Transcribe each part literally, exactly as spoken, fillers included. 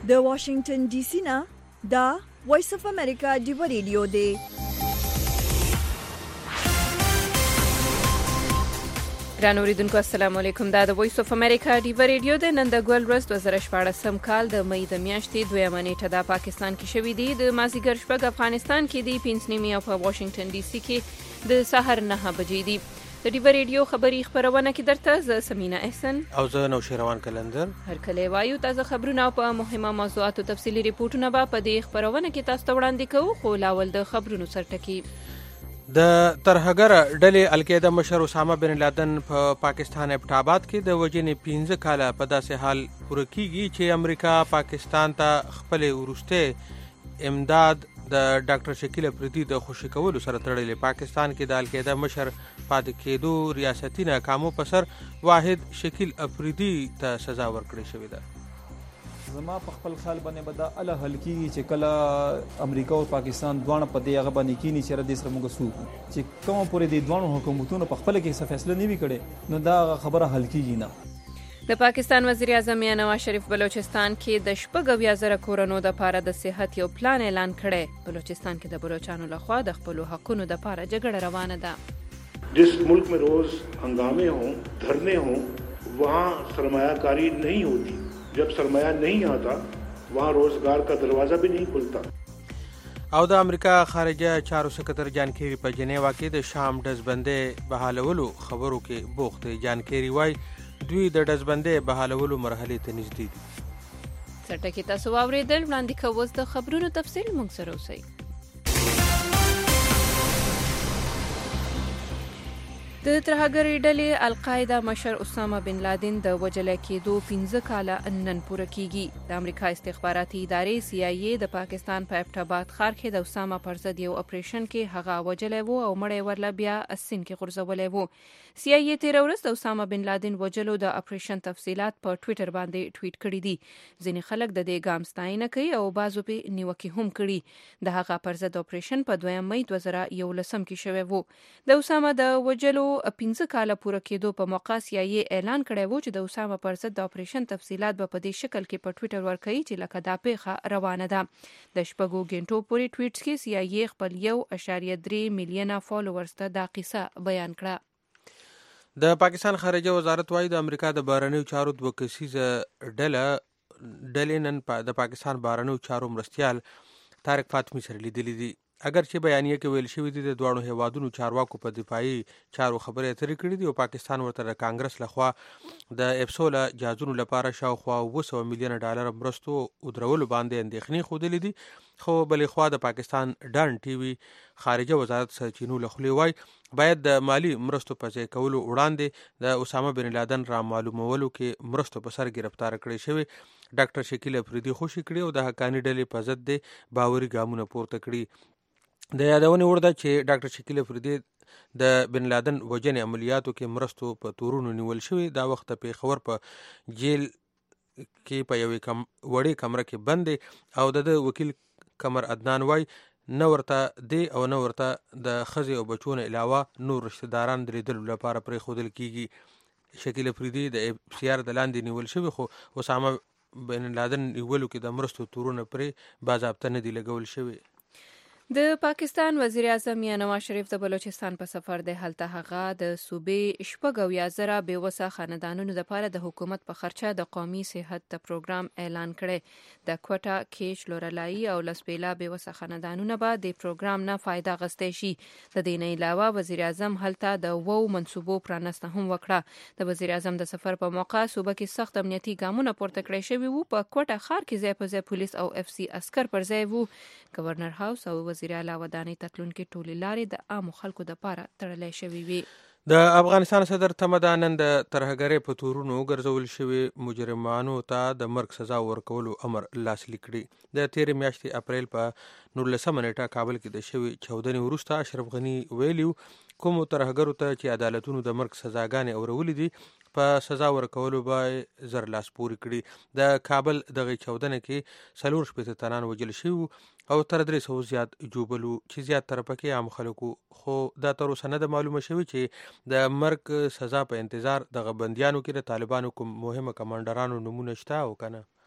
د واشنگټن ډي سي نه دا وایس اف امریکا ډیو ریډیو دی. ګران اوریدونکو السلام علیکم. دا د وایس اف امریکا ډیو ریډیو د نن د ګول ورځ دوه زره شپاړسم کال د مې د میاشتې دویمه نیټه د پاکستان کې شوې دي. د مازیګر شپږ افغانستان کې دی، پنځه نیمې او په واشنگټن ډي سي کې د سحر نه بجې دي. د ډیو ریډیو خبری خبرونه کې درته ز سمینا احسن او زه نوشیروان کلندر هر کله وایو تازه خبرونه په مهمه موضوعاتو تفصیلی ریپورتونه به په دې خبرونه کې تاسو ته وړاندې کوو. خو لاول د خبرونو سرټکی. د ترهګر ډلې القاعده مشر اسامه بن لادن په پا پاکستان ابټاباد کې د وجنې پنځه کاله په داسې حال پوره کیږي چې امریکا پاکستان ته خپل ورسته امداد د ډاکټر شکیل افریدي د خوشی کولو سره تړلې. پاکستان کې د القاعده مشر پاتې کېدو ریاستي ناکامو په سر واحد شکیل افریدي ته سزا ورکړې شوې ده. زما په خپل خیال باندې به دا اله حل کېږي چې کله امریکا او پاکستان دواړه په دې هغه باندې کینی چې ردې سره موږ سو چې کوم پورې د دوه حکومتونو په خپل کې څه فیصله نه وی کړي نو دا خبره حل کېږي نه. د پاکستان وزیر اعظم نواز شریف بلوچستان کې د شپږ اویا زره کورونو د پاره د صحت یو پلان اعلان کړي. بلوچستان کې د بلوچستانو لخوا د خپل حقوقو د پاره جګړه روانه ده. जिस मुल्क में रोज हंगामे हों, धरने हों, वहाँ सरमायाकारी नहीं होती. जब सरमाया नहीं आता वहाँ रोजगार का दरवाजा भी नहीं खुलता. او د امریکا خارجه چارو سکرټر جان کیری په جنیوا کې د شام دزبندې بحالولو خبرو کې بوخت دی. جان کیری وای دوی د دزبندې بحالولو مرحله ته نږدې دي. سرټکی تاسو واوریدل. وړاندې کوو د خبرونو تفصیل موږ سره اوسئ. د ترهګرۍ ډلې القاعده مشر اسامه بن لادن د وجل کېدو پنځه کاله نن پوره کیږي. د امریکا استخباراتي ادارې سی آی ای د پاکستان په ابټاباد ښار کې د اسامه پر ضد یو اپریشن کې هغه وجلې وو او مړی ورله بیا اسین کې غورځولې وو. سی آی ای تیر ورځ د اسامه بن لادن وجلو د اپریشن تفصيلات په ټوئیټر باندې ټویټ کړي دي. ځینې خلک د دې ګام ستاینه کوي او بعضو په نیوکه هم کړي. د هغه پر ضد اپریشن په دویم مې دوه زره یولسم کې شوی وو. د اسامه د وجلو پنځه کاله پوره کېدو په موقع سی آی ای اعلان کړی وو چې د اسامه پر ضد د اپریشن تفصيلات به په دې شکل کې په ټوئیټر ورکړي چې لکه دا پیښه روانه ده. د شپږو غنټو پورې ټویټس کې سی آی ای خپل یو اشاریه درې میلیونه فالوورز ته دا قصه بیان کړه. د پاکستان خارجه وزارت وايي د امریکا د بهرنیو چارو دوه کسیزه ډله ډلې نن د پاکستان بهرنیو چارو مرستیال طارق فاطمی سره لیدلې دي. اگر چې بیانیه کې ویل شوی دی د دوه هیوادونو چارواکو په دفاعي چارو خبرې اترې کړې دي او پاکستان ورته د کانګرس لخوا د افسولا جازونو لپاره شاوخوا اوه سوه میلیونه ډالر مرستو او درولو باندې اندېښنې ښودلې دي. خو بلې خوا د پاکستان ډان ټي وي خارجه وزارت سرچینو له خولې وایي باید د مالی مرستو په ځای کولو وړاندې د اسامه بن لادن را معلومولو کې مرستو په سر گرفتار کړي شوی ډاکټر شکیل افریدي خوشی کړي او د حقانی ډلې په ضد د باوري ګامونه پورته کړي. د یادونې وړ ده چې ډاکټر شکیل افریدي د بن لادن وجنې عملیاتو کې مرستو په تورونو نیول شوی. دا وخت په پیښور په جیل کې په یوې کم وړې کمره کې بند او د وکیل کمر عدنان وای نه ورته دی او نه ورته د خزي او بچو نه علاوه نور رشتہ داران د لیدلو لپاره پرې خودل کیږي. شکیل افریدي د سیار د لاندې نیول شوی خو اسامه بن لادن نیولو کې د مرستو تورونه پرې باضابطه نه دی لګول شوی. د پاکستان وزیر اعظم نواز شریف د بلوچستان په سفر دی. هلته هغه د صوبې شپږ اویا زره بېوسه خاندانونو لپاره د حکومت په خرچه د قومي صحت د پروګرام اعلان کړی. د کوټه کیش لورلای او لسپیلا بېوسه خاندانونو به د پروګرام نه فائدہ غستې شي. د دې نه علاوه وزیر اعظم هلته د وو منصوبو پرانسته هم وکړه. د وزیر اعظم د سفر په موقع صوبه کې سخت امنیتي ګامونه پورته کړی شوي وو. په کوټه ښار کې ځای په ځای پولیس او اف سی عسكر پر ځای وو. گورنر هاوس او وزیر اعلی ودانۍ تتلونکي ټولې لارې د عامو خلکو لپاره تړلې شوې وي. د افغانستان صدر تمدانن د ترهګرۍ په تورونو ګرځول شوی مجرمانو ته د مرګ سزا ورکولو امر لاسلیک کړي. د تیرې میاشتې اپریل په نولسمه نیټه کابل کې د شوی چودنې وروسته اشرف غنی ویلیو کوم ترهګرو ته چې عدالتونو د مرګ سزاګانې اورولې دي په سزا ورکولو به زر لاس پوري کړي. د کابل دغه چودنه کې څلور شپېته تنان وژل شوي او تر درې سوه زیات جوبلو چې زیات تر پکې عام خلکو. خو دا تر اوسه نه ده معلومه شوي چې د مرګ سزا په انتظار دغه بندیانو کې د طالبانو کوم مهمه کمانډرانو نمونه شته او کنه.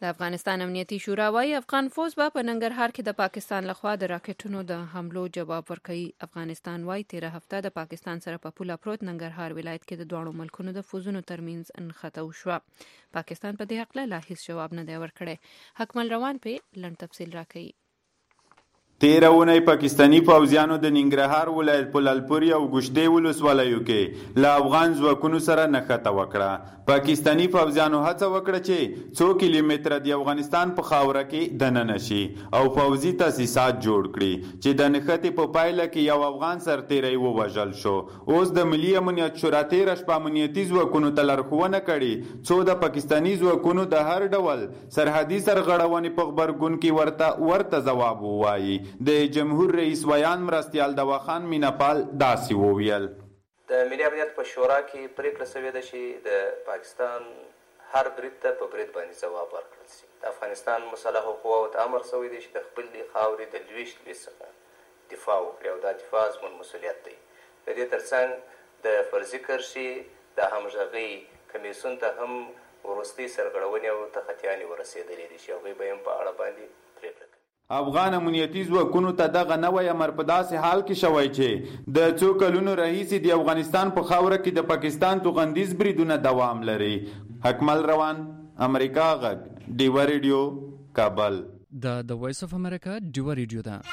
د افغانستان امنیتي شورا وايي افغان فوز به په ننګرهار کې د پاکستان لخوا د راکټونو د حملو جواب ورکوي. افغانستان وايي تیره هفته د پاکستان سره په پوله پروت ننګرهار ولایت کې د دواړو ملکونو د فوزونو ترمنځ انخته وشوه. پاکستان په دې حق لا هیڅ جواب نه دی ورکړی. حکمل روان په لنډ تفصیل راکوي. تیره اونۍ پاکستانی پوځیانو د ننګرهار ولایت په لالپورې او ګوشتې ولسوالیو کې له افغان ځواکونو سره نښته وکړه. پاکستانی پوځیانو هڅه وکړه چې څو کیلومتره د افغانستان په خاوره کې دننه شي او پوځي تاسیسات جوړ کړي چې د نښتې په پایله کې یو افغان سرتیری ووژل شو. اوس د ملي امنیت شورا تیره شپه امنیتي ځواکونو ته لارښوونه کړې څو د پاکستانی ځواکونو د هر ډول سرحدي سرغړونې په غبرګون کې ورته ورته ځواب ووایي. د جمهور رئیس ویان مرستیال دواخان میناپال داسې وویل. د ملي امنیت په شورا کې پریکړه شوې ده چې د پاکستان هر برید ته په برید باندې ځواب ورکړل شي. د افغانستان مسلحو قواو ته امر شوی دی چې د خپلې خاورې د لویشت لویشت څخه دفاع وکړي او دا دفاع زموږ مسؤلیت دی. د دې ترڅنګ د فرضي کرښې د همغږۍ کمیسیون ته هم وروستۍ سرغړونې او تخطیانې ورسېدلې دي چې هغوی به هم په اړه باندې پرېکړه کوي. افغان امنیتي ځواکونو ته دغه نوی امر په داسې حال کې شوی چې د څو کلونو راهیسې د افغانستان په خاوره کې د پاکستان توغندیز بریدونه دوام لري. حکمل روان، امریکا غږ، ډیوه ریډیو، کابل. د د وایس اف امریکا ډیوه ریډیو ده.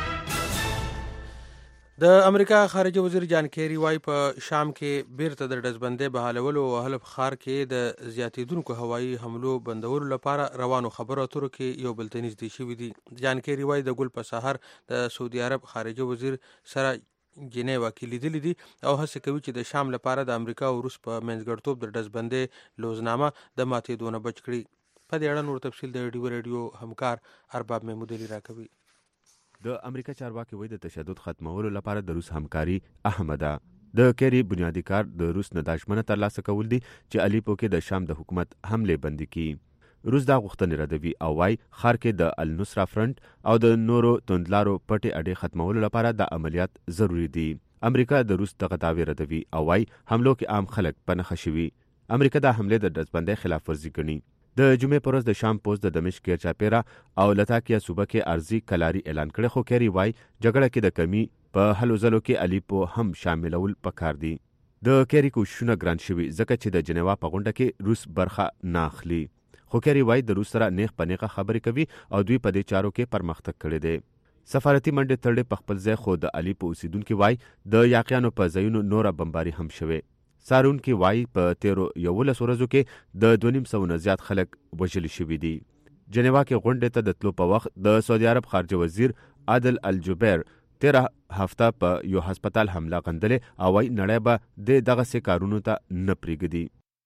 د امریکا خارجه وزیر جان کیری وايي په شام کې بیرته د ډزبندۍ بحالولو او حلب ښار کې د زیاتېدونکو هوایي حملو بندولو لپاره روانو خبرو اترو کې یو بل ته نږدې شوي دي. جان کیری وايي د ګل په سهار د سعودي عرب خارجه وزیر سره جنیوا کې لیدلي دي او هڅه کوي چې د شام لپاره د امریکا او روس په منځګړیتوب د ډزبندۍ لوزنامه د ماتېدو نه بچ کړي. په دې اړه نور تفصیل د ډیو ریډیو همکار ارباب محمودعلي راکوي. د امریکا چارواکي وایي د تشدد ختمولو لپاره د روس همکاري اهمه ده. د کیری بنیادی کار د روس نه دا ژمنه ترلاسه کول دي چې الیپو کې د شام د حکومت حمله بندي کړي. روس دا غوښتنې ردوي او وايي ښار کې د النصره فرنٹ او د نورو توندلارو پټې اډې ختمولو لپاره د عملیات ضروری دي. امریکا د روس دغه دعوې ردوي او وايي حملو کې عام خلک په نښه شوي. امریکا دا حمله د ډزبندۍ خلاف ورزي ګڼي. د جمعې پر ورځ د شام پوسټ د دمشق کې چاپیرا او لتاکیا صوبه کې ارضي کلاري اعلان کړي، خو کیری وايي جګړه کې د کمی په هلو ځلو کې الیپو هم شاملول پکار دي. د کیری کوششونه ګران شوي ځکه چې د جنیوا په غونډه کې روس برخه نه اخلي، خو کیری وايي د روس سره نیغ په نیغه خبرې کوي او دوی په دې چارو کې پرمختګ کړی دی. سفارتي منډې تړلې په خپل ځای، خو د الیپو اوسیدونکي وايي د یاقیانو په ځایونو نوره بمباري هم شوې. سارونکي وايي په تیرو یولس ورځو کې د دوه نیم سوه نه زیات خلک وژل شوي دي. جنیوا کې غونډې ته د تلو په وخت د سعودي عرب خارجه وزیر عادل الجبیر تیره هفته په یو هسپتال حمله غندلې او وايي نړۍ به د دغسې کارونو ته نه پرېږدي.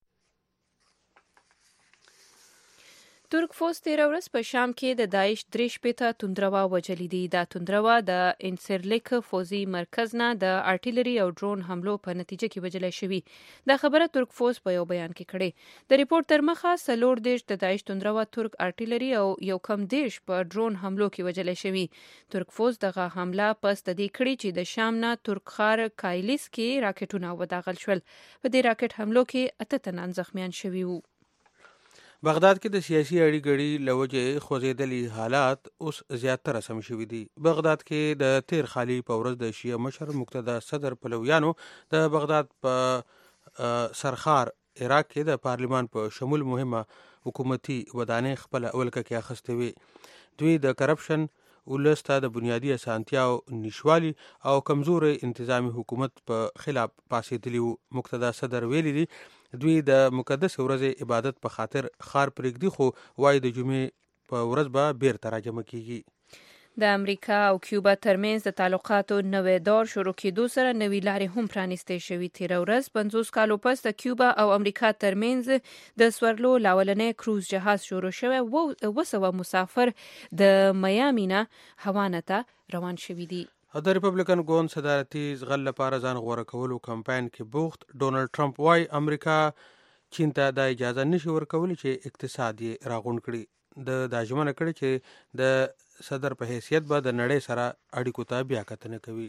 ترک فوز تیره ورځ په شام کې د داعش درې شپېته توندروا وژلي دي. دا توندروا د انسرلیک فوزي مرکز نه د ارټیلري او ډرون حملو په نتیجه کې وژل شوي. دا خبره ترک فوز په یو بیان کې کړې. د ریپورت تر مخه څلور دېرش د داعش توندروا ترک ارټیلري او یو کم دېرش په ډرون حملو کې وژل شوي. ترک فوز دغه حمله پس د دې کړې چې د شام نه ترک ښار کایلیس کې راکټونه وداغل شول. په دې راکټ حملو کې اته تنان زخمیان شوي وو. بغداد کې د سیاسي اړې ګړې له وجې خوځېدلي حالات اوس زیاتره سم شوي دي. بغداد کې د تیر خالي په ورځ د شیعه مشر مقتدا صدر پلویانو د بغداد په سرخار عراق کې د پارلمان په شمول مهمه حکومتي ودانۍ خپل اولکه کې اخیستې وې. دوی د کرپشن، ولس ته د بنیادي اسانتیاو نشوالي او کمزوري انتظامی حکومت په خلاف پاسېدلي وو. مقتدا صدر ویلي دي دوی د مقدس ورځې عبادت په خاطر خار پرېږدي، خو وايي د جمعې په ورځ به بیرته راجمع کیږي. د امریکا او کیوبا ترمنځ د تعلقاتو نوې دور شروع کېدو سره نوې لارې هم پرانیستې شوي. تیره ورځ پنځوس کالو پس د کیوبا او امریکا ترمنځ د سورلو لاولنی کروز جهاز شروع شوی. اوه سوه مسافر د میامي نه هاوانا ته روان شوي دي. د ریپبلیکن ګوند صدارتي زغل لپاره ځان غوره کولو کمپاین کې بوخت. ډونالډ ټرمپ وايي امریکا چین ته د اجازه نشي ورکولی چې اقتصاد یې راغونډ کړي. د دا ژمنه کړې چې د صدر په حیثیت به د نړۍ سره اړیکو ته بیا کتنه کوي.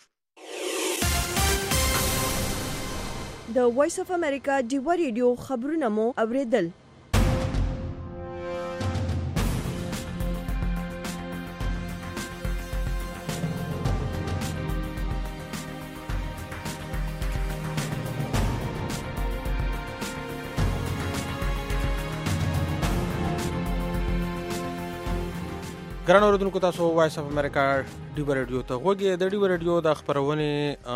د وایس اف امریکا ډیوه ریډیو خبرونه مو اوریدل. ګران اوریدونکو تاسو وایس اف امریکا ډیو رادیو ته غوږی د ډیو رادیو د خبرونه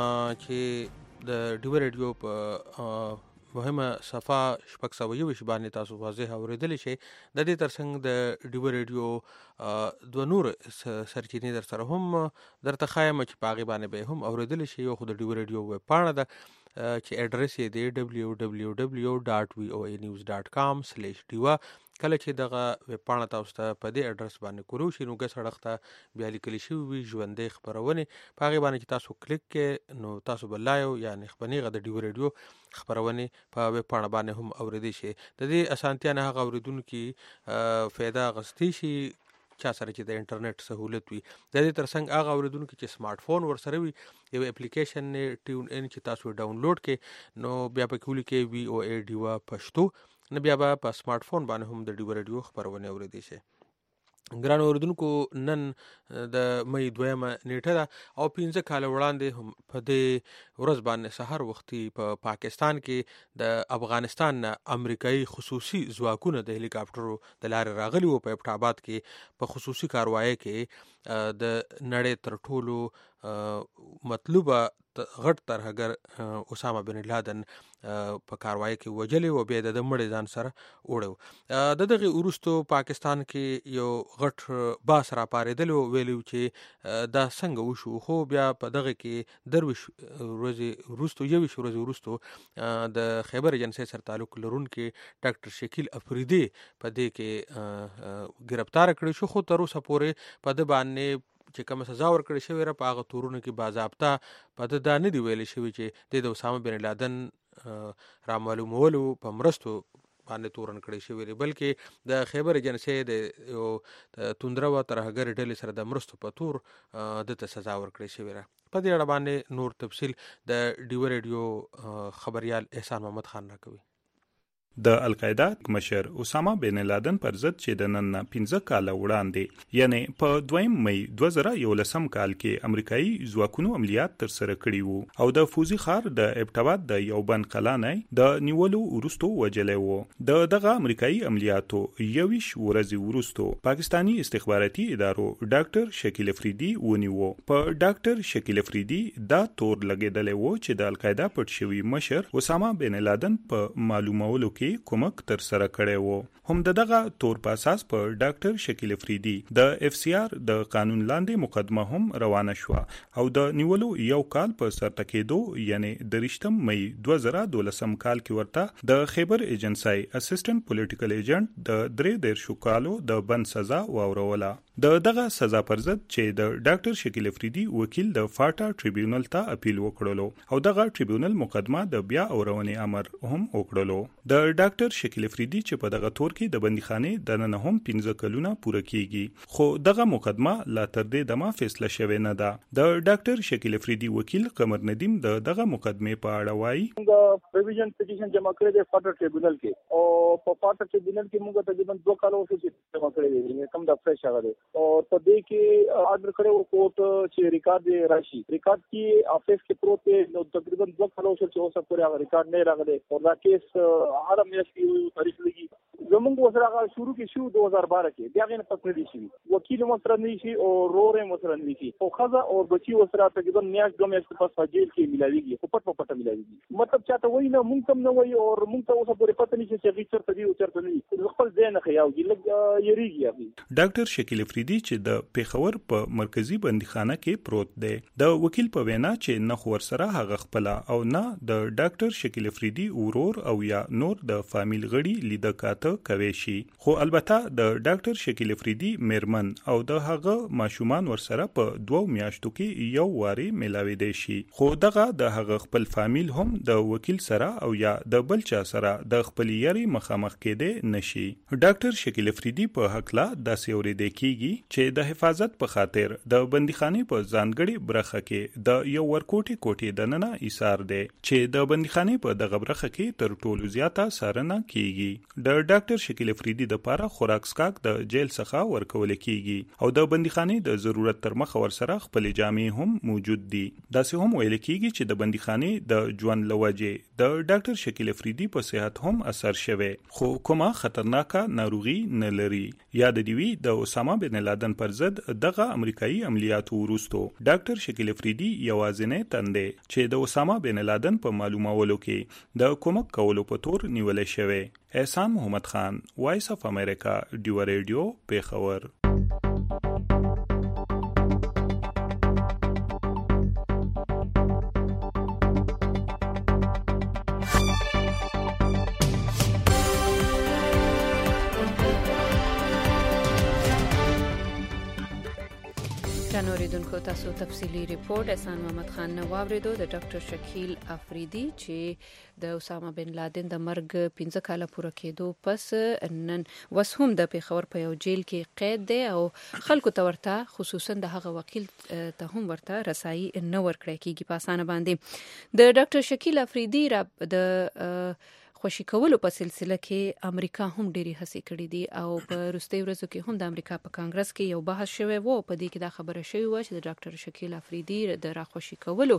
چې د ډیو رادیو په مهمه صفه شپږ سوه یو شی باندې تاسو واضح اوریدل شي د دې ترڅنګ د ډیو رادیو دوه نور سرچینې در سره هم درته خایم چې پاغي باندې به هم اوریدل شي یو خو د ډیو رادیو ویب پاڼه ده چې اډرس یې دی دبليو دبليو دبليو ډاټ وی او ای نیوز ډاټ کام سلیش ډیوا. کله چې دغه ویب پاڼه تاسو ته په دې اډرس باندې کورو شي نو ګس اړخته بیا لیکل شي وي ژوندې خبرونه پاغي باندې چې تاسو کلیک کې نو تاسو بلایو یعنی خبرني غد ډیو رادیو خبرونه په ویب پاڼه باندې هم اوریدي شي. د دې اسانتیا نه هغه اوریدونکو فایده غستی شي چا سره چې د انټرنیټ سہولت وي. د دې ترڅنګ هغه اوریدونکو چې سمارټ فون ورسره وي یو اپلیکیشن نه ټیون ان چې تاسو ډاونلوډ کې نو بیا په کولی کې وی او ای ډیوا پښتو نه بیا په سمارټ فون باندې هم د ډیو رادیو خبرونه اوریدي شي. ګران اوریدونکو نن د مې دویمه نیټه ده او پنځه کال وړاندې هم په دې ورځ باندې سحر وختي په پا پاکستان کې د افغانستان امریکایي خصوصي ځواکونه د هلیکاپټرو د لارې راغلي وو په ایبټ آباد کې په خصوصي کاروایی کې د نړۍ تر ټولو مطلوبه غټ ترهګر اسامه بن لادن په کاروایی کې وجلې او بیا د مړ ځان سره وړو. د دغه ورستو پاکستان کې یو غټ باس را پاریدل ویلو چې دا څنګه وشو خو بیا په دغه کې درویش ورځې ورستو یو ورځې ورستو د خیبر ایجنسی سره تعلق لرونکي ډاکټر شکیل افریدی په دې کې گرفتار کړی شو خو تر اوسه پورې په د باندې چې کوم سزا ورکړی شوی را په هغه تورونو کې باضابطه په د دانه دی ویل شوی چې د اسامه بن لادن را معلومولو په مرستو باندې تورن کړی شوی دی بلکې د خیبر ایجنسی د توندرو ترهګر ډلې سره د مرستو په تور د ته سزا ورکړی شوی را. په دې اړه باندې نور تفصیل د ډیو رادیو خبريال احسان محمد خان راکوي. د القاعده مشر اسامه بن لادن پر ضد چې د نن پنځه کال وړاندې یعنی په دویم مې دوه زره یولسم کال کې امریکایي ځواکونو عملیات تر سره کړي وو او د فوزي خار د ایبټ آباد د یوبن قلانې د نیولو ورستو وجلې وو. د دغه امریکایي عملیاتو یویش ورځې ورستو پاکستانی استخباراتي ادارو ډاکټر شکیل افریدی ونیو. په ډاکټر شکیل افریدی دا تور لګیدلې وو چې د القاعده پټ شوی مشر اسامه بن لادن په معلومولو کې کومک تر سره کړی وو. هم دغه تور په اساس په ډاکټر شکیل افریدی د اف سی آر د قانون لاندې مقدمه هم روانه شو او د نیولو یو کال په سر تکېدو یعنی د رښتم مې دوه زره دولسم کال کې ورته د خیبر ایجنسی اسسټنټ پولیټیکل ایجنټ د درې دیرشو کالو د بند سزا واوروله. د دغه سزا پر ضد چې د ډاکټر شکیل افریدی وکیل د فاټا ټریبیونل ته اپیل وکړلو او دغه ټریبیونل مقدمه د بیا اورونې امر هم وکړلو. د ډاکټر شکیل افریدی چې په دغه تور کې د بندیخانې د نن هم پنځه کلونه پوره کیږي خو دغه مقدمه لا تر دې دمه فیصله شوې نه ده. د ډاکټر شکیل افریدی وکیل قمر ندیم د دغه مقدمه په اړه وایي موږ پرویژن پټیشن جمع کړی دی فاټا ټریبیونل کې او په فاټا ټریبیونل کې موږ تقریبا دوه کال وشو چې جمع کړی دی کوم د فرش هغه دی او په دې کې آرډر کړو کوټ چې ریکارډ راشي ریکارډ کې افیس کې پروت دی نو تقریبا دوه کال وشو چې اوسه پورې هغه ریکارډ نه راغلی او دا کیس هر میاشت یو تاریخ لګي زموږ وسره هغه شروع کې شو دوه هزار بارہ کې بیا غن پس نه دي شي وکیل مصر نه شي او رور مصر نه شي او خزه او بچي وسره تقریبا میاش دوه میاشت پس فاجیل کې ملاويږي په پټ په پټ ملاويږي مطلب چاته وای نه مونږ تم نه وای او مونږ ته اوسه پورې پته نشي چې غیچر ته دی او چرته نه خپل ځای نه خیاوږي لګ یریږي. ډاکټر شکیل افریدی چې د پیښور په مرکزی بندیخانه کې پروت دی د وکیل په وینا چې نه خور سره هغه خپل او نه د ډاکټر شکیل افریدی ورور او یا نور د فامیل غړي لیدکاته کوي شي خو البته د ډاکټر شکیل افریدی میرمن او د هغه ماشومان ورسره په دوه میاشتو کې یو واري ملاوي دي شي خو دغه د هغه خپل فامیل هم د وکیل سره او یا د بل چا سره د خپل یاري مخامخ کېده نشي. ډاکټر شکیل افریدی په حق لا د سیوري د کیږي چې د حفاظت په خاطر د بندیخانه په ځانګړي برخه کې د یو ورکوټي کوټي د ننه ایثار دی چې د بندیخانه په دغه برخه کې تر ټولو زیاته سارنه کیږي. د ډاکټر ډاکټر شکیل افریدي د پاره خوراک سکاک د جیل څخه ورکول کیږي او د بندیخانه د ضرورت تر مخه ور سره خپل جامې هم موجود دي. دا سه هم ویل کیږي چې د بندیخانه د ژوند لوجه د ډاکټر شکیل افریدي په صحت هم اثر شوه، خو کومه خطرناکه ناروغي نه لري. یاد دی وی د اسامه بن لادن پر ضد دغه امریکایي عملیات وروستو ډاکټر شکیل افریدي یوازینی تنده چې د اسامه بن لادن په معلومولو کې د کومک کولو په تور نیول شوی. احسان محمد خان، وایس اف امریکا، ډیو ریډیو، پیښور. نوریدونکو تاسو تفصیلی ریپورت احسان محمد خان نو واوریدو د ډاکټر شکیل افریدي چې د اسامه بن لادن د مرګ پنځه کاله پوره کېدو پس نن وسهم د پیښور په یو جیل کې قید دی او خلکو ته ورته خصوصا د هغه وکیل ته هم ورته رسایي نه ورکړی کیږي په اسانه باندې. د ډاکټر شکیل افریدي را د خوشی کولو په سلسله کې امریکا هم ډېری هڅې کړې دي او په وروستي ورځو کې هم د امریکا په کانګرس کې یو بحث شوی وو. په دې کې دا خبره شوې و چې د ډاکټر شکیل افریدي د راخوشي کولو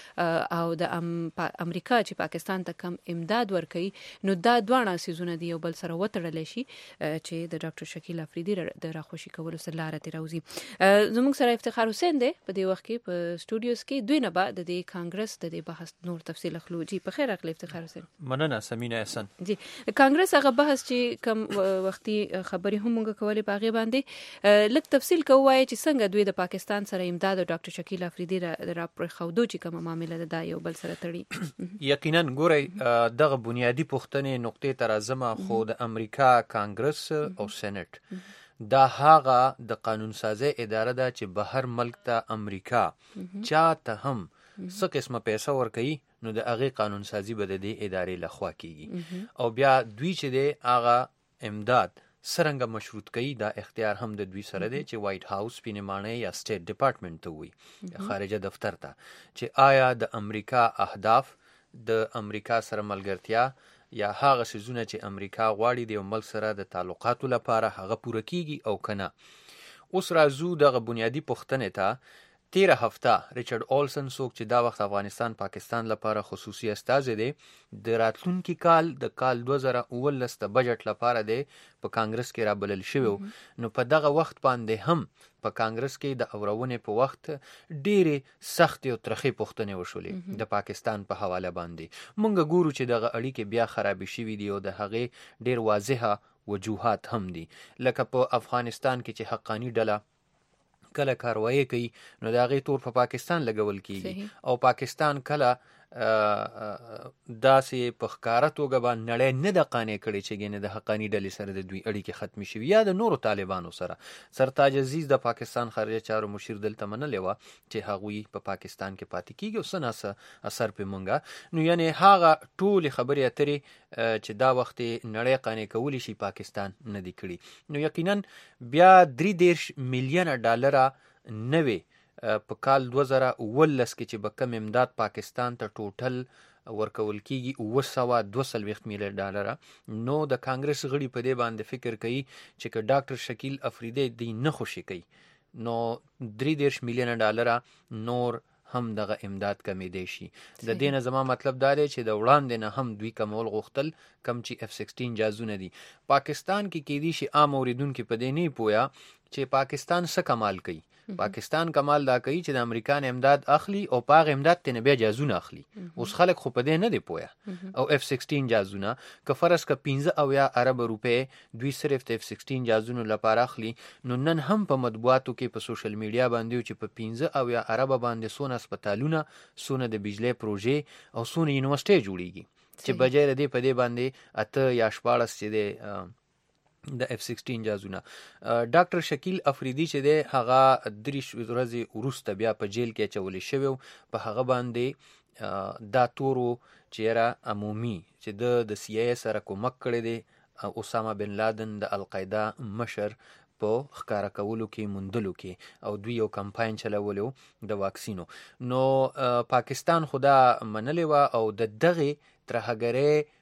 او د امریکا چې پاکستان ته کم امداد ورکړي نو دا دواړه سيزونه دي یو بل سره وتړل شي چې د ډاکټر شکیل افریدي د راخوشي کولو سره لار ته راوځي. زموږ سره افتخار حسین دی په دې وخت کې په سټوډیوز کې دوی نه بعد د کانګرس د دې بحث نور تفصیل اخلو. جی په خیر اخلي افتخار حسین. مننه سمین احسان. جی کانګرس هغه بحث چې کم وختي خبرې هم موږ کولې باغې باندې لږ تفصیل کوی چې څنګه دوی د پاکستان سره امداد او ډاکټر شکیل افریدي را پر خودو چې کومه معاملې ده یو بل سره تړي. یقینا ګورئ دغه بنیادی پوښتنې نقطې تر ازمه خو د امریکا کانګرس او سېنات دا هغه د قانون سازي اداره ده چې بهر ملک ته امریکا چاته هم څه قسمه پیسې ورکوي نو د هغه قانون سازي به د دې ادارې لخوا کیږي او بیا دوی چې د هغه امداد سرنګ مشروط کوي دا اختیار هم د دوی سره دی چې وایټ هاوس پینمانه یا سټیټ ډپارټمنټ ته وي خارجه دفتر ته چې آیا د امریکا اهداف د امریکا سره ملګرتیا یا هغه سيزونه چې امریکا غواړي د ملک سره د تعلقاتو لپاره هغه پوره کیږي او کنه. اوس راځو دغه بنیادی پوښتنې ته. تیره هفته ریچارډ اولسن څوک چې دا وخت افغانستان پاکستان لپاره خصوصي استازی دی د راتلونکي کال د کال دوه زره اوولس د بجټ لپاره دی په کانګرس کې رابلل شوی نو په دغه وخت باندې هم په کانګرس کې د اورونې په وخت ډېرې سختې او ترخې پوښتنې وشولې د پاکستان په حواله باندې. مونږ ګورو چې دغه اړیکې بیا خرابې شوي دي او د هغې ډېر واضحه وجوهات هم دي لکه په افغانستان کې چې حقانی ډله کله کاروایی کوي نو د هغې تور په پاکستان لګول کیږي او پاکستان کله داسې په ښکاره توګه به نړۍ نه د قانع کړې چې ګینې د حقاني ډلې سره د دوی اړیکې ختمې شوي یا د نورو طالبانو سره. سرتاج عزیز د پاکستان خارجه چارو مشیر دلته منلې وه چې هغوی په پاکستان کې پاتې کیږي او څه ناڅه اثر پې مونږه نو یعنې هغه ټولې خبرې اترې چې دا وخت نړۍ قانع کولی شي پاکستان نه دي کړي نو یقینا بیا درې دېرش میلیونه ډالره نوې په کال دوه زره اوولس کې چې به کم امداد پاکستان ته ټوټل ورکول کیږي اوه سوه دوه څلوېښت میلیون ډالره نو د کانګرس غړي په دې باندې فکر کوي چې که ډاکټر شکیل افریدي دی نه خوشي کوي نو درې دېرش میلیونه ډالره نور هم دغه امداد کمېدی شي. د دې نه زما مطلب دا دی چې د وړاندې نه هم دوی کمول غوښتل کم چې اف سکسټین جازونه دي. پاکستان کې کېدی شي عام اوریدونکي په دې نه پوهه چې پاکستان څه کمال کوي. پاکستان کمال دا کوي چې د امریکا نه امداد اخلي او په هغه امداد ته نه بیا جازونه اخلي. اوس خلک خو په دې نه دی پوهه او اف سکسټین جازونه که فرض که پنځه اویا ارب روپۍ دوی صرف د اف سکسټین جازونو لپاره اخلي نو نن هم په مطبوعاتو کې په سوشل میډیا باندې چې په پنځه اویا ارب باندې سونه هسپتالونه سونه د بجلی پروژې او سونه یونیورسيټي جوړیږي چې بجای دې په دې باندې اته یا شپاړس چې دی د اف سکسټین جازونه. ډاکټر شکیل افریدي چې دی هغه درې ورځې وروسته بیا په جیل کې اچولی شوی په هغه باندې دا تورو چې یاره عمومي چې د د سی ای سره کومک کړی دی اسامه بن لادن د القاعده مشر په ښکارا کولو کې موندلو کې او دوی یو کمپاین چلولو د واکسینو نو پاکستان خدا منلې وه او د دغې ترهګرۍ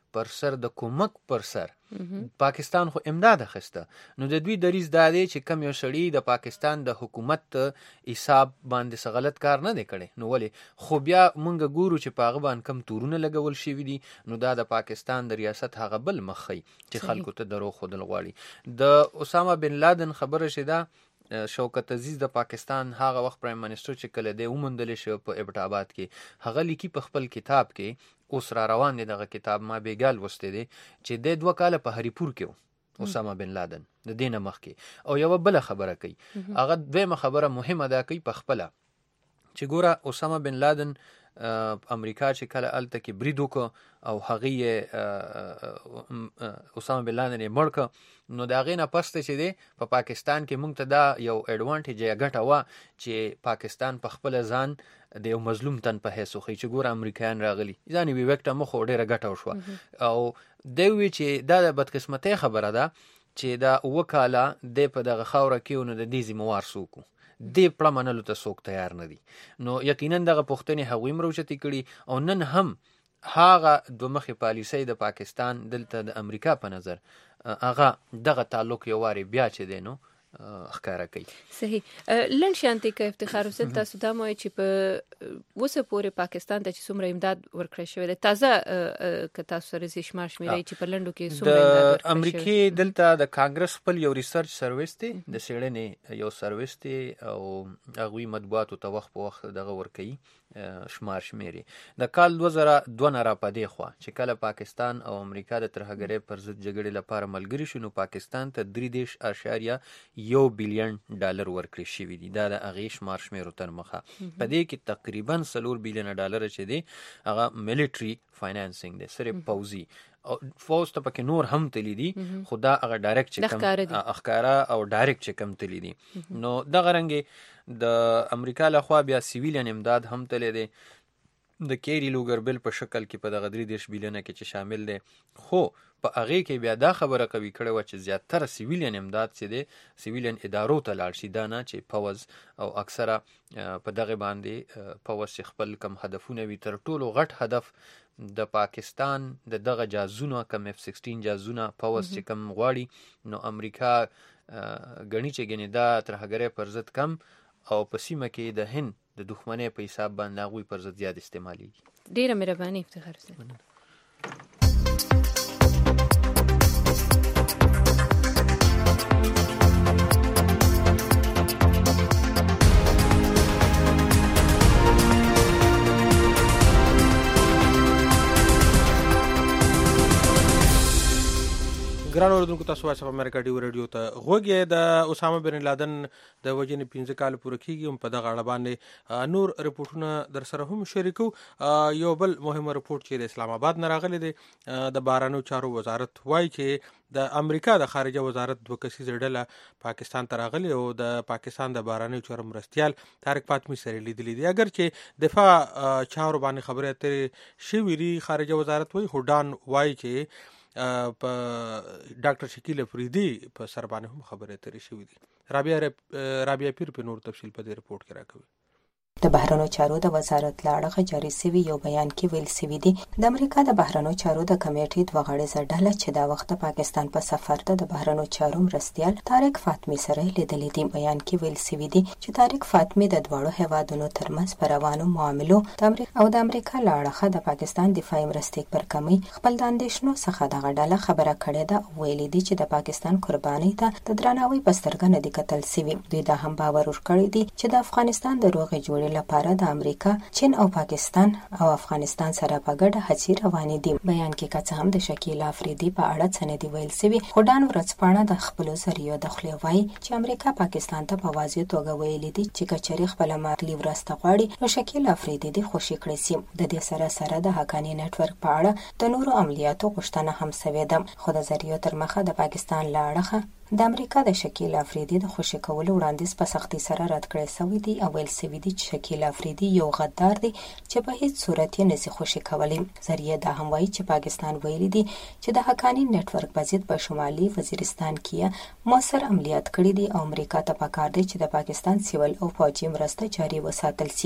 پر سر د کومک پر سر پاکستان خو امداد اخیسته، نو د دوی دریز دا دی چې کم یو سړي د پاکستان د حکومت حساب باندې څه غلط کار نه دی کړی، نو ولې خو بیا مونږ ګورو چې په هغه باندې کم تورونه لګول شوي دي، نو دا د پاکستان د ریاست هغه بل مخ ښیي چې خلکو ته دروغ ښودل غواړي. د اسامه بن لادن خبره چې ده شوکت عزیز د پاکستان هغه وخت پرایم منسټر چې کله دی وموندلی شو په ایبټ آباد کې، هغه لیکي په خپل کتاب کې، اوس را روان دی دغه کتاب، ما بیګا لوستی دی چې دی دوه کاله په هریپور کې و اسامه بن لادن د دې نه مخکې. او یوه بله خبره کوي، هغه دویمه خبره مهمه ده کوي په خپله چې ګوره اسامه بن لادن امریکا چې کله هلته کې برید وکړه او هغې اسامه بن لادن یې مړ کړه، نو د هغې نه پسته چې دی په پا پاکستان کې موږ ته دا یو ایډوانټیج یا ګټه وه چې پاکستان په خپله ځان د یو مظلوم تن په حیث وښیي چې ګوره امریکایان راغلي، ځان یې ویکټه مخ ډېره ګټه وشوه. او دی ووایي چې دا د بدقسمتۍ خبره ده چې دا اووه کاله دی په دغه خاوره کې و، نو د دې ذمهوار څوک و؟ دې پړه منلو ته څوک تیار نه دي. نو یقینا دغه پوښتنې هغوی هم راوچتې کړي، او نن هم هغه دوه مخې پالیسۍ د پاکستان دلته د امریکا په نظر هغه دغه تعلق یو وارې بیا چې دی نو ښکاره کوي. صحیح. لنډ شانتي که افتخار حسین تاسو دا وایي چې په اوسه پورې پاکستان ته چې څومره امداد ورکړی شوی دی، تازه که تاسو سره زی شمار شمیرئ چې په لنډو کې څومره امداد ورکړی شوی؟ د امریکې دلته د کانګرس خپل یو ریسرچ سرویس دی، د څېړنې یو سرویس دی، او هغوی مطبوعاتو ته وخت په وخت دغه ورکوي شمار شمیري. د کال دوه زره دوه نه را پدې خوا چې کله پاکستان او امریکا د ترهګرۍ پر ضد جګړې لپاره ملګري شو، نو پاکستان ته درې دېرش اشاریه یو بیلیون ډالر ورکړي شوي دي، دا د هغې شمار شمیرو تر مخه. په دې کې تقریبا څلور بیلیونه ډالره چې دی هغه ملیټري فاینانسینګ دی، صرف پوځي، او فوز ته پکې نور هم تللی دي، خو دا هغه ډایرکټ چې کم اخکاره او ډایرکټ چې کم تللی دي. نو دغه رنګې د امریکا لخوا بیا سیویلین امداد هم تللی دی، د کیری لوګر بل په شکل کې په دغه درې دېرش بیلیونه کې چې شامل دی، خو په هغې کې بیا دا خبره قوي کړې وه چې زیاتره سیویلین امداد چې دی سیویلین ادارو ته لاړ شي، دا نه چې پوځ او اکثره په دغې باندې پوځ چې خپل کم هدفونه وي. تر ټولو غټ هدف د پاکستان د دغه جازونه کم اف سکسټین جازونه پوځ چې کم غواړي، نو امریکا ګڼي چې ګنې دا ترهګرۍ پر ضد کم، او په سیمه کې د هند د دښمنۍ په حساب باندې هغوی پر ضد زیات استعمالیږي. ډېره مهرباني افتخار حسین. ګران اوریدونکو، تاسو وایس اف امریکا ډیو ریډیو ته غوږ یې. د اسامه بن لادن د وژنې پنځه کاله پوره کېږي، هم په دغه اړه باندې نور رپورټونه در سره هم شریکو. یو بل مهم رپورټ چې د اسلام آباد نه راغلی دی، د بهرنیو چارو وزارت وایي چې د امریکا د خارجه وزارت دوه کسیزه ډله پاکستان ته راغلې او د پاکستان د بهرنیو چارو مرستیال طارق فاطمي سره لیدلي دي. اگر چې دفاع چارو باندې خبرې اترې شوي دي، خارجه وزارت وایي، خو ډان وایي چې په ډاکټر شکیل افریدي په سر باندې هم خبرې اترې شوي دي. رابعه رابعه پیر په نور تفصیل په دې رپورټ کې راکوي. د بهرنیو چارو د وزارت له اړخه جاري سوي یو بیان کې ویل سوي دي د امریکا د بهرنیو چارو د کمیټې دوه غړیزه ډله چې دا وخت پاکستان په سفر ده د بهرنیو چارو مرستیال طارق فاطمي سره لیدلې دي. بیان کې ویل سوي دي چې طارق فاطمي د دواړو هیوادونو ترمنځ پر روانو معاملو د امریکا او د امریکا له اړخه د پاکستان دفاعي مرستې پر کمی خپل د اندېښنو څخه دغه ډله خبره کړې ده او ویلي دي چې د پاکستان قربانۍ ته د درناوي په سترګه نه دي کتل سوي. دوی دا هم باور ورکړی دي چې د افغانستان د روغې جوړې لپاره د امریکا، چین او پاکستان او افغانستان سره په ګډه هڅې روانې دي. بیان کې که څه هم د شکیل افریدي په اړه څه نه دي ویل سوي، خو ډان ورځپاڼه د خپلو ذریعو د خولې وایي چې امریکا پاکستان ته په واضح توګه ویلي دي چې که چېرې خپله مالي مرسته غواړي نو شکیل افریدي دې خوشي کړی سي. د دې سره سره د حقاني نټورک په اړه د نورو عملیاتو غوښتنه هم سوې ده، خو د ذریعو تر مخه د پاکستان له اړخه د امریکا د شکیل افریدي د خوشي کولو وړاندیز په سختۍ سره رد کړی سوی دی او ویل سوي دي چې شکیل افریدي یو غدار دی چې په هیڅ صورت یې نشي خوشي کولی. ذریعه دا هم وایي چې پاکستان ویلي دي چې د حقاني نټورک په ضد په شمالي وزیرستان کې موثر عملیات کړي دي او امریکا ته پکار دی چې د پاکستان سیول او فوجي مرسته جاري وساتل سي.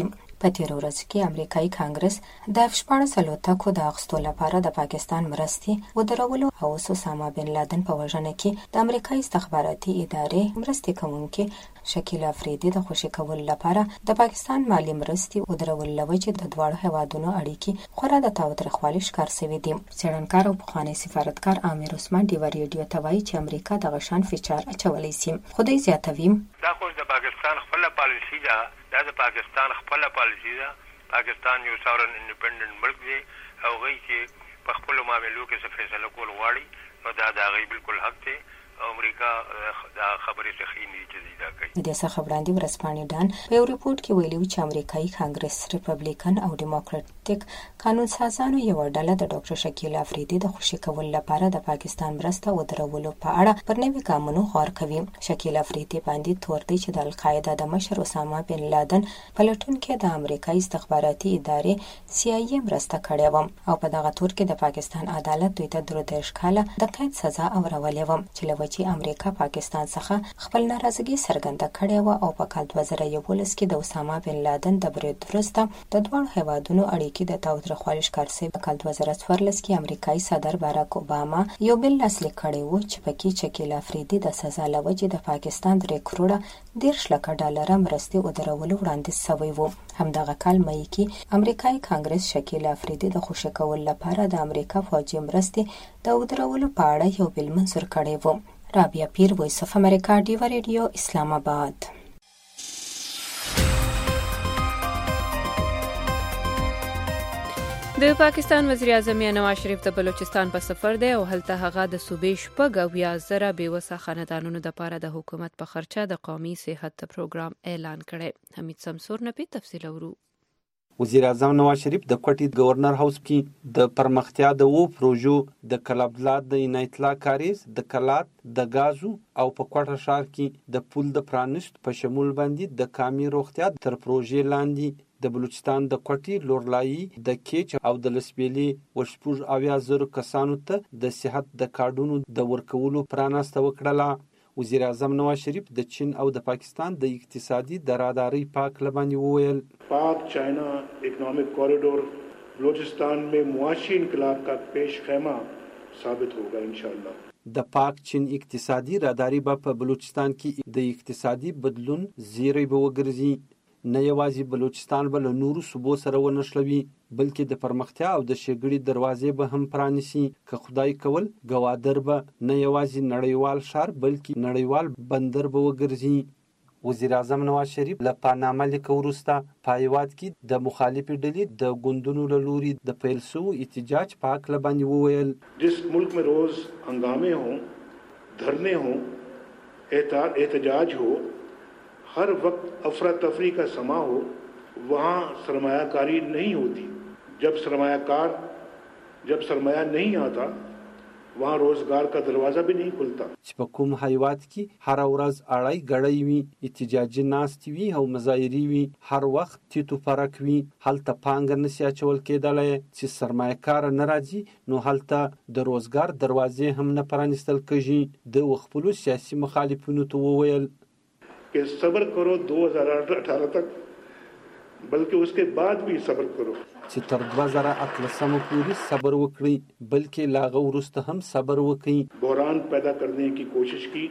په تیر ورځ کې امریکایي کانګرس د اف شپاړس الوتکو د اخیستو لپاره د پاکستان مرستې ودرولو او اسامه بن لادن په وژنه کې د امریکایي استخباراتي ادارې مرستې کوونکي شکیل افریدي د خوشي کولو لپاره د پاکستان مالی مرستې ودرولو لوجې د دواړو هیوادونو اړیکې خورا د تاوتریخوالي ښکار شوې دي. څېړنکار او پخوانی سفارتکار عامر عثمان ډیوه ریډیو ته وایي چې امریکا دغه شان فیچر اچولی سي. خو دوی زیاتوي دا خو د پاکستان خپله پالیسي ده، دا د پاکستان خپله پالیسي ده. پاکستان یو ساورن انډیپندنت ملک دی او هغوی چې په خپلو معاملو کې څه فیصله کول غواړي نو دا د هغوی بالکل حق دی. امریکا دا خبرې څخه نه چې دا کوي. د دې څخه وړاندې ورځپاڼې ډان په یو ریپورت کې ویلي و چې امریکایي کانګرس ریپبلیکن او ډیموکراټیک قانون سازانو یو ډله د ډاکټر شکیل افریدي د خوشي کولو لپاره د پاکستان مرسته ودرولو په اړه پر نوي ګامونو غور کوي. شکیل افریدي باندې تور دی چې د القاعده د مشر اسامه بن لادن په لټون کې د امریکایي استخباراتي ادارې سی آی ای مرسته کړې و او په دغه تور کې د پاکستان عدالت دوی ته درې دېرش کاله د قید سزا اورولې و چې له چې امریکا پاکستان څخه خپل ناراضګي څرګنده کړې و او په کال دوه زره یولس کې د اسامه بن لادن د برید وروسته د دوه هیوادونو اړیکې د تاوتریخوالي ښکار شوې. په کال دوه زره څوارلس کې امریکایي صدر باراک اوباما یو بل لاسلیک کړی و چې پکې شکیل افریدي د سزا له وجې د پاکستان درې کروړه دېرش لکه ډالره مرستې ودرولو وړاندیز شوی و. همدغه کال مئی کې امریکایي کانګرس شکیل افریدي د خوشي کولو لپاره د امریکا فوجي مرستې د ودرولو په اړه یو بل منظور کړی و. رابعه پیر، وایس اف امریکا، ډیوه ریډیو، اسلام آباد. د پاکستان وزیر اعظم نواز شریف د بلوچستان په سفر دی او هلته هغه د صوبې شپږ اویا زره بېوسه خاندانونو دپاره د حکومت په خرچه د قومي صحت پروګرام اعلان کړی. حمید سمسور نه پې تفصیل اورو. وزیر اعظم نواز شریف د کوټې گورنر هاوس کې د پرمختیا د وو پروژو د کلابلات د عنایت الله کاریز د کلات د غازو او په کوټه ښار کې د پول د پرانشت په شمول باندې د کامي روغتیا تر پروژې لاندې د بلوچستان د کوټې لورلایي د کیچ او د لسبیلي وشپوږ اویا زرو کسانو ته د صحت د کارډونو د ورکولو پرانسته وکړه. وزیر اعظم نواز شریف د چین او د پاکستان د اقتصادي دراداري پاک لبانی وویل پاک چائنا اکنامک کوریڈور بلوچستان میں معاشی انقلاب کا پیش خیمہ ثابت ہوگا انشاءاللہ. د پاک چین اقتصادي راداري به په بلوچستان کې د اقتصادي بدلون زیری به وګرځي. نه یوازې بلوچستان به له نورو صوبو سره ونښلوي بلکې د پرمختیا او د ښېګړې دروازې به هم پرانیسي. که خدای کول ګوادر به نه یوازې نړیوال ښار بلکې نړیوال بندر به وګرځي. وزیر اعظم نواز شریف له پانامه لیکه وروسته په هیواد کې د مخالفې ډلې د ګوندونو له لوري د پیل شوو احتجاج په هکله باندې وویل جس ملک میں روز ہنگامے ہوں، دھرنے ہوں، احتجاج ہو، ہر وقت افراتفری کا سما ہو، وہاں سرمایہ کاری نہیں ہوتی. جب سرمایہ کار جب سرمایہ نہیں آتا وہاں روزگار کا دروازہ بھی نہیں کھلتا. چې په کوم هیواد کې هر ورځ اړای ګړی وي، احتجاجي ناستې وي او مظاهرې وي، هر وخت تیتو پرک وي، هلته پانګه نشي اچول کېدلی. چې سرمایه کار نه راځي نو هلته د روزګار دروازې هم نه پرانیستل کېږي. د خپلو سیاسي مخالفینو ته وویل کہ صبر کرو دو ہزار اٹھارہ تک، بلکہ اس کے بعد بھی صبر کرو. چې تر دوه زره اتلسمه پورې صبر وکړي بلکې لا هغه وروسته هم صبر وکړي. بحران پیدا کرنے کی کوشش کی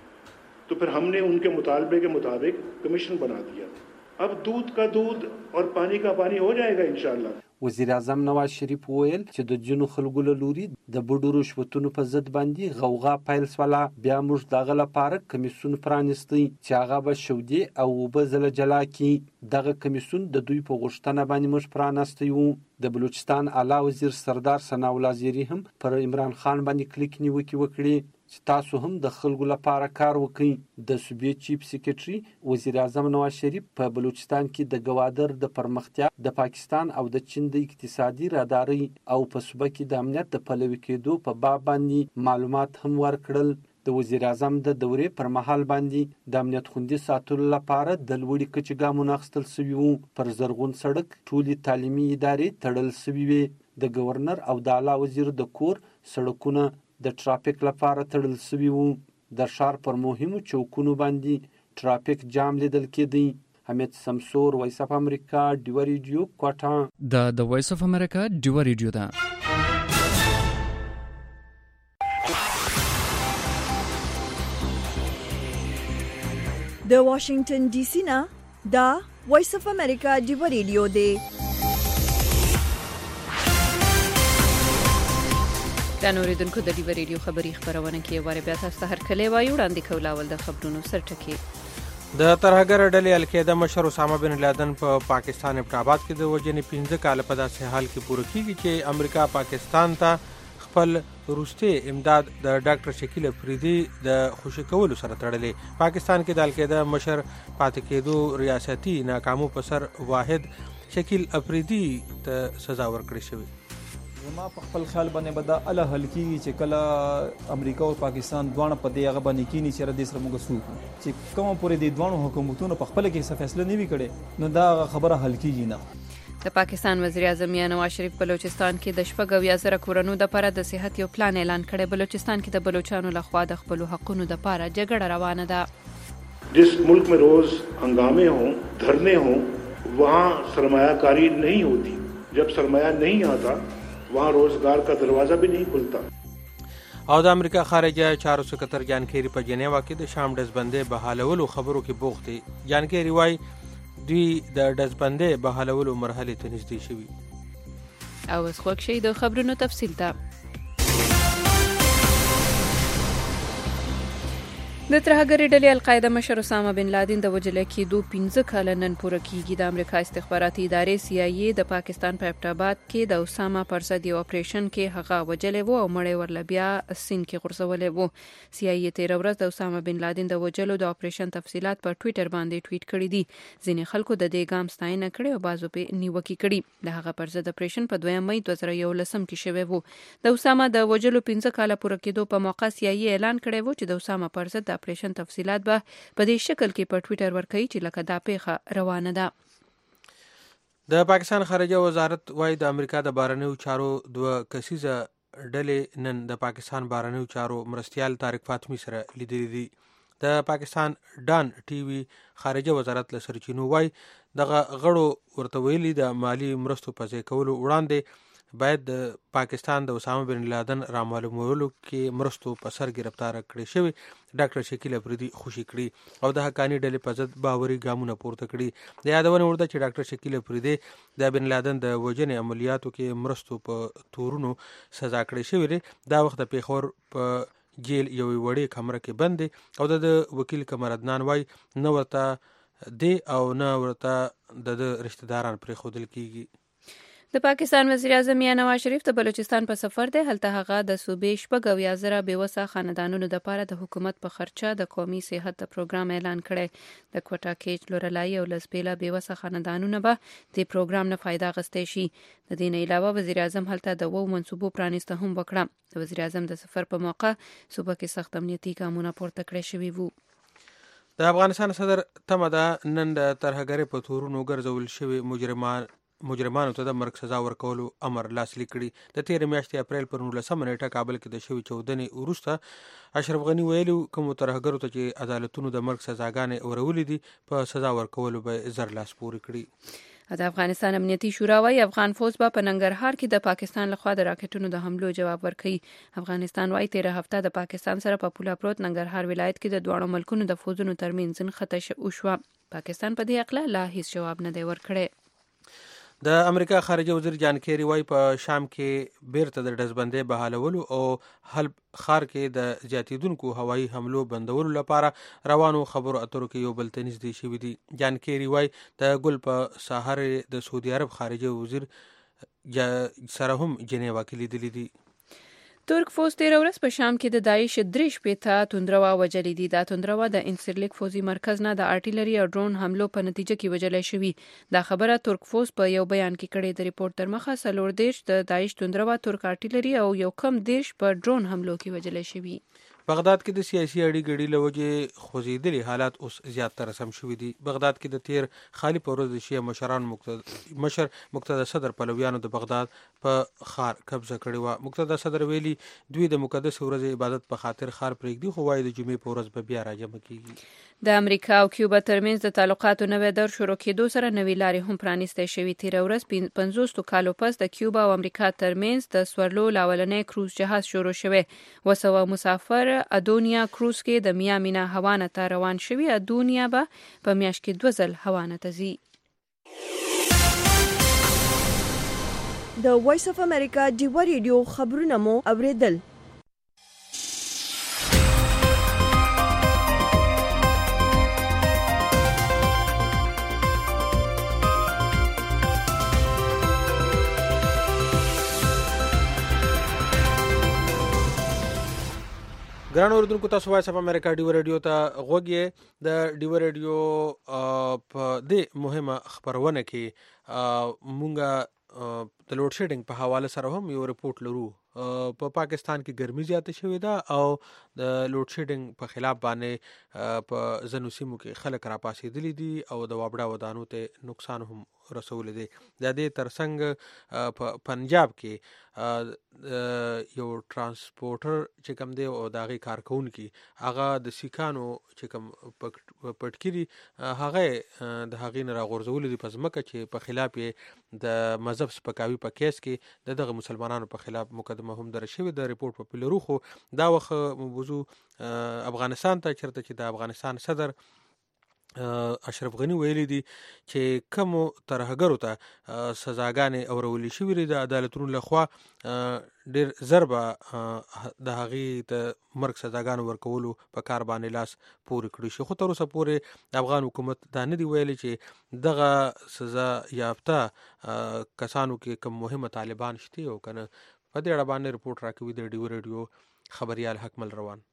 تو پھر ہم نے ان کے مطالبے کے مطابق کمیشن بنا دیا. اب دودھ کا دودھ اور پانی کا پانی ہو جائے گا انشاءاللہ. وزیر اعظم نواز شریف وویل چې د ځینو خلکو له لوري د بډو رشوتونو په ضد باندې غوغا پیل شوله. بیا موږ د هغه لپاره کمیسیون پرانیستی چې هغه به شودې او اوبه زله جلا کړي. دغه کمیسیون د دوی په غوښتنه باندې موږ پرانستی وو. د بلوچستان اعلی وزیر سردار ثناءالله زیری هم پر عمران خان باندې کلیک نیوکې وکړي چې تاسو هم د خلکو لپاره کار وکړئ. د صوبې چیف سیکرټري وزیر اعظم نواز شریف په بلوچستان کې د ګوادر د پرمختیا د پاکستان او د چین د اقتصادي راداري او په صوبه کې د امنیت د پلوي کېدو په باب باندې معلومات هم ورکړل. د وزیر اعظم د دورې پر مهال باندې د امنیت خوندي ساتلو لپاره د لوړې کچې ګامونه اخیستل سوي وو. پر زرغون سړک ټولې تعلیمي ادارې تړل سوي وې. د گورنر او د اعلی وزیر د کور سړکونه د ټرافیک لپاره تړل سوي وو. د ښار پر مهمو چوکونو باندې ټرافیک جام لیدل کېدی. حمید سمسور، وایس اف امریکا، ډیو ریډیو، کوټه. دا د وایس اف امریکا ډیو ریډیو ده. د واشنگټن ډي سي نه دا وایس اف امریکا ډیو ریډیو دی. دا نوریدونکو د ډیو ریډیو خبری خبرونه کې واره بیا تاسو ته هر کله وایو وړاندې کولاول د خبرونو سرټکی. د ترهګر ډلې القاعده مشر اسامه بن لادن په پا پاکستان ابټاباد کې د وجنې پنځه کال په داسې حال کې پوره کیږي چې امریکا پاکستان ته خپل روسي امداد د ډاکټر شکیل افریدي د خوشی کولو سره تړلې. پاکستان کې د القاعده مشر پاتې کېدو ریاستي ناکامو په سر واحد شکیل افریدي ته سزا ورکړې شوې. زما په خپل خیال باندې به دا الله حل کیږي چې کله امریکا او پاکستان دواړه په دې هغه باندې کینی چې د سره موږ سو چې کوم پورې د دوه حکومتونو په خپل کې څه فیصله نیوي کړي نو دا خبره حل کیږي نه. د پاکستان وزیر اعظم نواز شریف بلوچستان کې د شپږ اویا زره کورونو د لپاره د صحت یو پلان اعلان کړی. بلوچستان کې د بلوچستانو لخوا د خپل حقوقو د لپاره جګړه روانه ده. जिस मुल्क में रोज हंगामे हों, धरने हों, वहाँ सरमायाकारी नहीं होती. जब सरमाया नहीं आता वहाँ रोजगार का दरवाजा भी नहीं खुलता. او د امریکا خارجه چارو سکرټر جان کیری په جنیوا کې د شام ډزبندې بحالولو خبرو کې بوخت دي. جان کیری وايي دوی د ډزبندې بحالولو مرحله ته نږدې شوي. او اوس خوښ شي د خبرونو تفصیل ته. د ترهګرې ډلې القاعده مشر اسامه بن لادن د وجل کېدو پنځه کال نن پوره کیږي. د امریکا استخباراتي ادارې سی آی ای د پاکستان په ابټاباد کې د اسامه پر ضد یو اپریشن کې هغه وجلې وو او مړی ورل بیا سین کې غورځولې وو. سی آی ای تیر ورځ د اسامه بن لادن د وجلو د اپریشن تفصيلات په ټوئیټر باندې ټویټ کړی دي. ځینې خلکو د دې ګام ستاینه کړې او بازو په نیوکه کړي. د هغه پر ضد اپریشن په دویم مې دوه زره یولسم کې شوی وو. د اسامه د وجلو پنځه کال پوره کېدو په موقع سی آی ای اعلان کړی وو چې د اسامه پر ضد اپریشن تفصيلات به په دې شکل کې په ټوئیټر ورکړي چې لکه دا پیښه روانه ده. د پاکستان خارجه وزارت وايي د امریکا د بهرنیو چارو دوه کسیزه ډلې نن د پاکستان بهرنیو چارو مرستیال طارق فاطمی سره لیدلې دي. د پاکستان ډان ټي وي خارجه وزارت له سرچینو وايي دغه غړو ورته ویلي د مالی مرستو په ځای کولو وړاندې باید د پاکستان د اسامه بن لادن رامعلومولو کې مرستو په سر گرفتار کړي شوی ډاکټر شکیل افریدي خوشی کړي او د حقانی ډلې په ضد باوري ګامونه پورته کړي. د یادونه ورده چې ډاکټر شکیل افریدي د بن لادن د وژنې عملیاتو کې مرستو په تورونو سزا کړي شوی. دا وخت د پیښور په جیل یو وړې کمره کې بند او د وکیل کمر عدنان وايي نو ورته دی او نه ورته د رشتہ داران پرې خودل کیږي. د پاکستان وزیر اعظم نواز شریف د بلوچستان په سفر دی. هلته هغه د صوبې شپږ اویا زره بېوسه خاندانونو لپاره د حکومت په خرچه د قومي صحت پروګرام اعلان کړی. د کوټا کېچ لورلای او لسپیلا بېوسه خاندانونه به د پروګرام نه فایده اخیستی شي. د دې نه علاوه وزیر اعظم هلته د وو منصوبو پرانیسته هم وکړه. د وزیر اعظم د سفر په موقع صوبه کې سخت امنیتي ګامونه پورته کړی شوي وو. د افغانستان صدر تمه ده نن د ترهګرۍ په تورونو ګرځول شوي مجرمان مجرمانو ته د مرګ سزا ورکولو امر لاسلیک کړي. د تیر میاشتې اپریل پر نولسمه نیټه کابل کې د شوي چودنې وروسته اشرف غنی ویلو کوم ترهګرو ته چې عدالتونو د مرګ سزاګانې اورولې دي په سزا ورکولو به زر لاس پورې کړي. د افغانستان امنیتي شورا وايي افغان فوج به په ننګرهار کې د پاکستان لخوا د راکټونو د حملو جواب ورکړي. افغانستان وايي تیر هفته د پاکستان سره په پوله پروت ننګرهار ولایت کې د دوه ملکونو د فوجونو ترمنځ نښته وشوه. پاکستان په دې اړه لا هیڅ جواب نه دی ورکړی. د امریکا خارجه وزیر جان کیری وايي په شام کې بیرته د ډزبندۍ بحالولو او حلب ښار کې د زیاتیدونکو هوایي حملو بندولو لپاره روانو خبرو اترو کې یو بل ته نږدې شوي دي. جان کیری وايي د ګل په ساحر د سعودي عرب خارجه وزیر سره هم جنیوا کې لیدلي دي. ترک فوج تیر ورځ په شام کې د داعش درې شپېته توندروا وژلي دي. دا توندروا د انسرلیک فوزي مرکز نه د ارټیلري او ډرون حملو په نتیجه کې وژل شوی. دا خبره ترک فوج په یو بیان کې کړې. د ریپورت تر مخه څلور دېرش د داعش توندروا ترک ارټیلري او یو کم دېرش په ډرون حملو کې وژل شوی. بغداد کې د سیاسي اړې ګډې له وجې خوځېدلي حالات اوس زیاتره سم شوي دي. بغداد کې د تیر خالي په ورځ د شیعه مشران مشر مقتدا صدر پلویانو د بغداد په ښار قبضه کړې وه. مقتدا صدر ویلي دوی د مقدس ورځې عبادت په خاطر ښار پرېږدي، خو وایي د جمعې په ورځ به بیا راجمع کیږي. د امریکا او کیوبا ترمنځ د تعلقاتو نوی دور شروع کېدو سره نوې لارې هم پرانیستې شوې. تېره ورځ پنځوس کالو پس د کیوبا او امریکا ترمنځ د سورلو لاولنی کروز جهاز شروع شوی. وسوه مسافر ادونیا کروز کې د میامي نه هاوانا ته روان شوي. ادونیا به په میاشت کې دوه ځل هاوانا ته ځي. د وایس اف امریکا ډیوه ریډیو خبرونه مو اوریدل. ګران اوریدونکو، تاسو وایس اف امریکا ډیوه ریډیو ته غوږ یې. د ډیوه ریډیو په دې مهمه خبرونه کې مونږه د لوډ شیډینګ په حواله سره هم یو رپورت لرو. په پاکستان کې ګرمي زیاته شوې ده او د لوډ شیډینګ په خلاف باندې په ځینو سیمو کې خلک راپاسېدلي دي او د وابړه ودانو ته نقصان هم رسولی دی. د دې ترڅنګ په پنجاب کې یو ترانسپورټر چې کوم دی او د هغې کارکوونکي هغه د سیکانو چې کوم پټکي دي هغه د هغې نه راغورځولي دي په ځمکه، چې په خلاف یې د مذهب سپکاوي په کیس کې د دغه مسلمانانو په خلاف مقدمه هم دره شوې. د ریپورټ په پلرو خو دا وخت موضوع افغانستان ته چېرته چې د افغانستان صدر اشرف غنی ویلي دي چې کومو ترهګرو ته سزاګانې اورولې شوې دي د عدالتونو لخوا ډېر زر به د هغې د مرګ سزاګانو ورکولو په کار باندې لاس پورې کړي شي. خو تر اوسه پورې افغان حکومت دا نه دي ویلي چې دغه سزا یافته کسانو کې کوم مهمه طالبان شته او که نه. په دې اړه باندې رپورټ راکوي د ډیو ریډیو خبریال حکمل روان.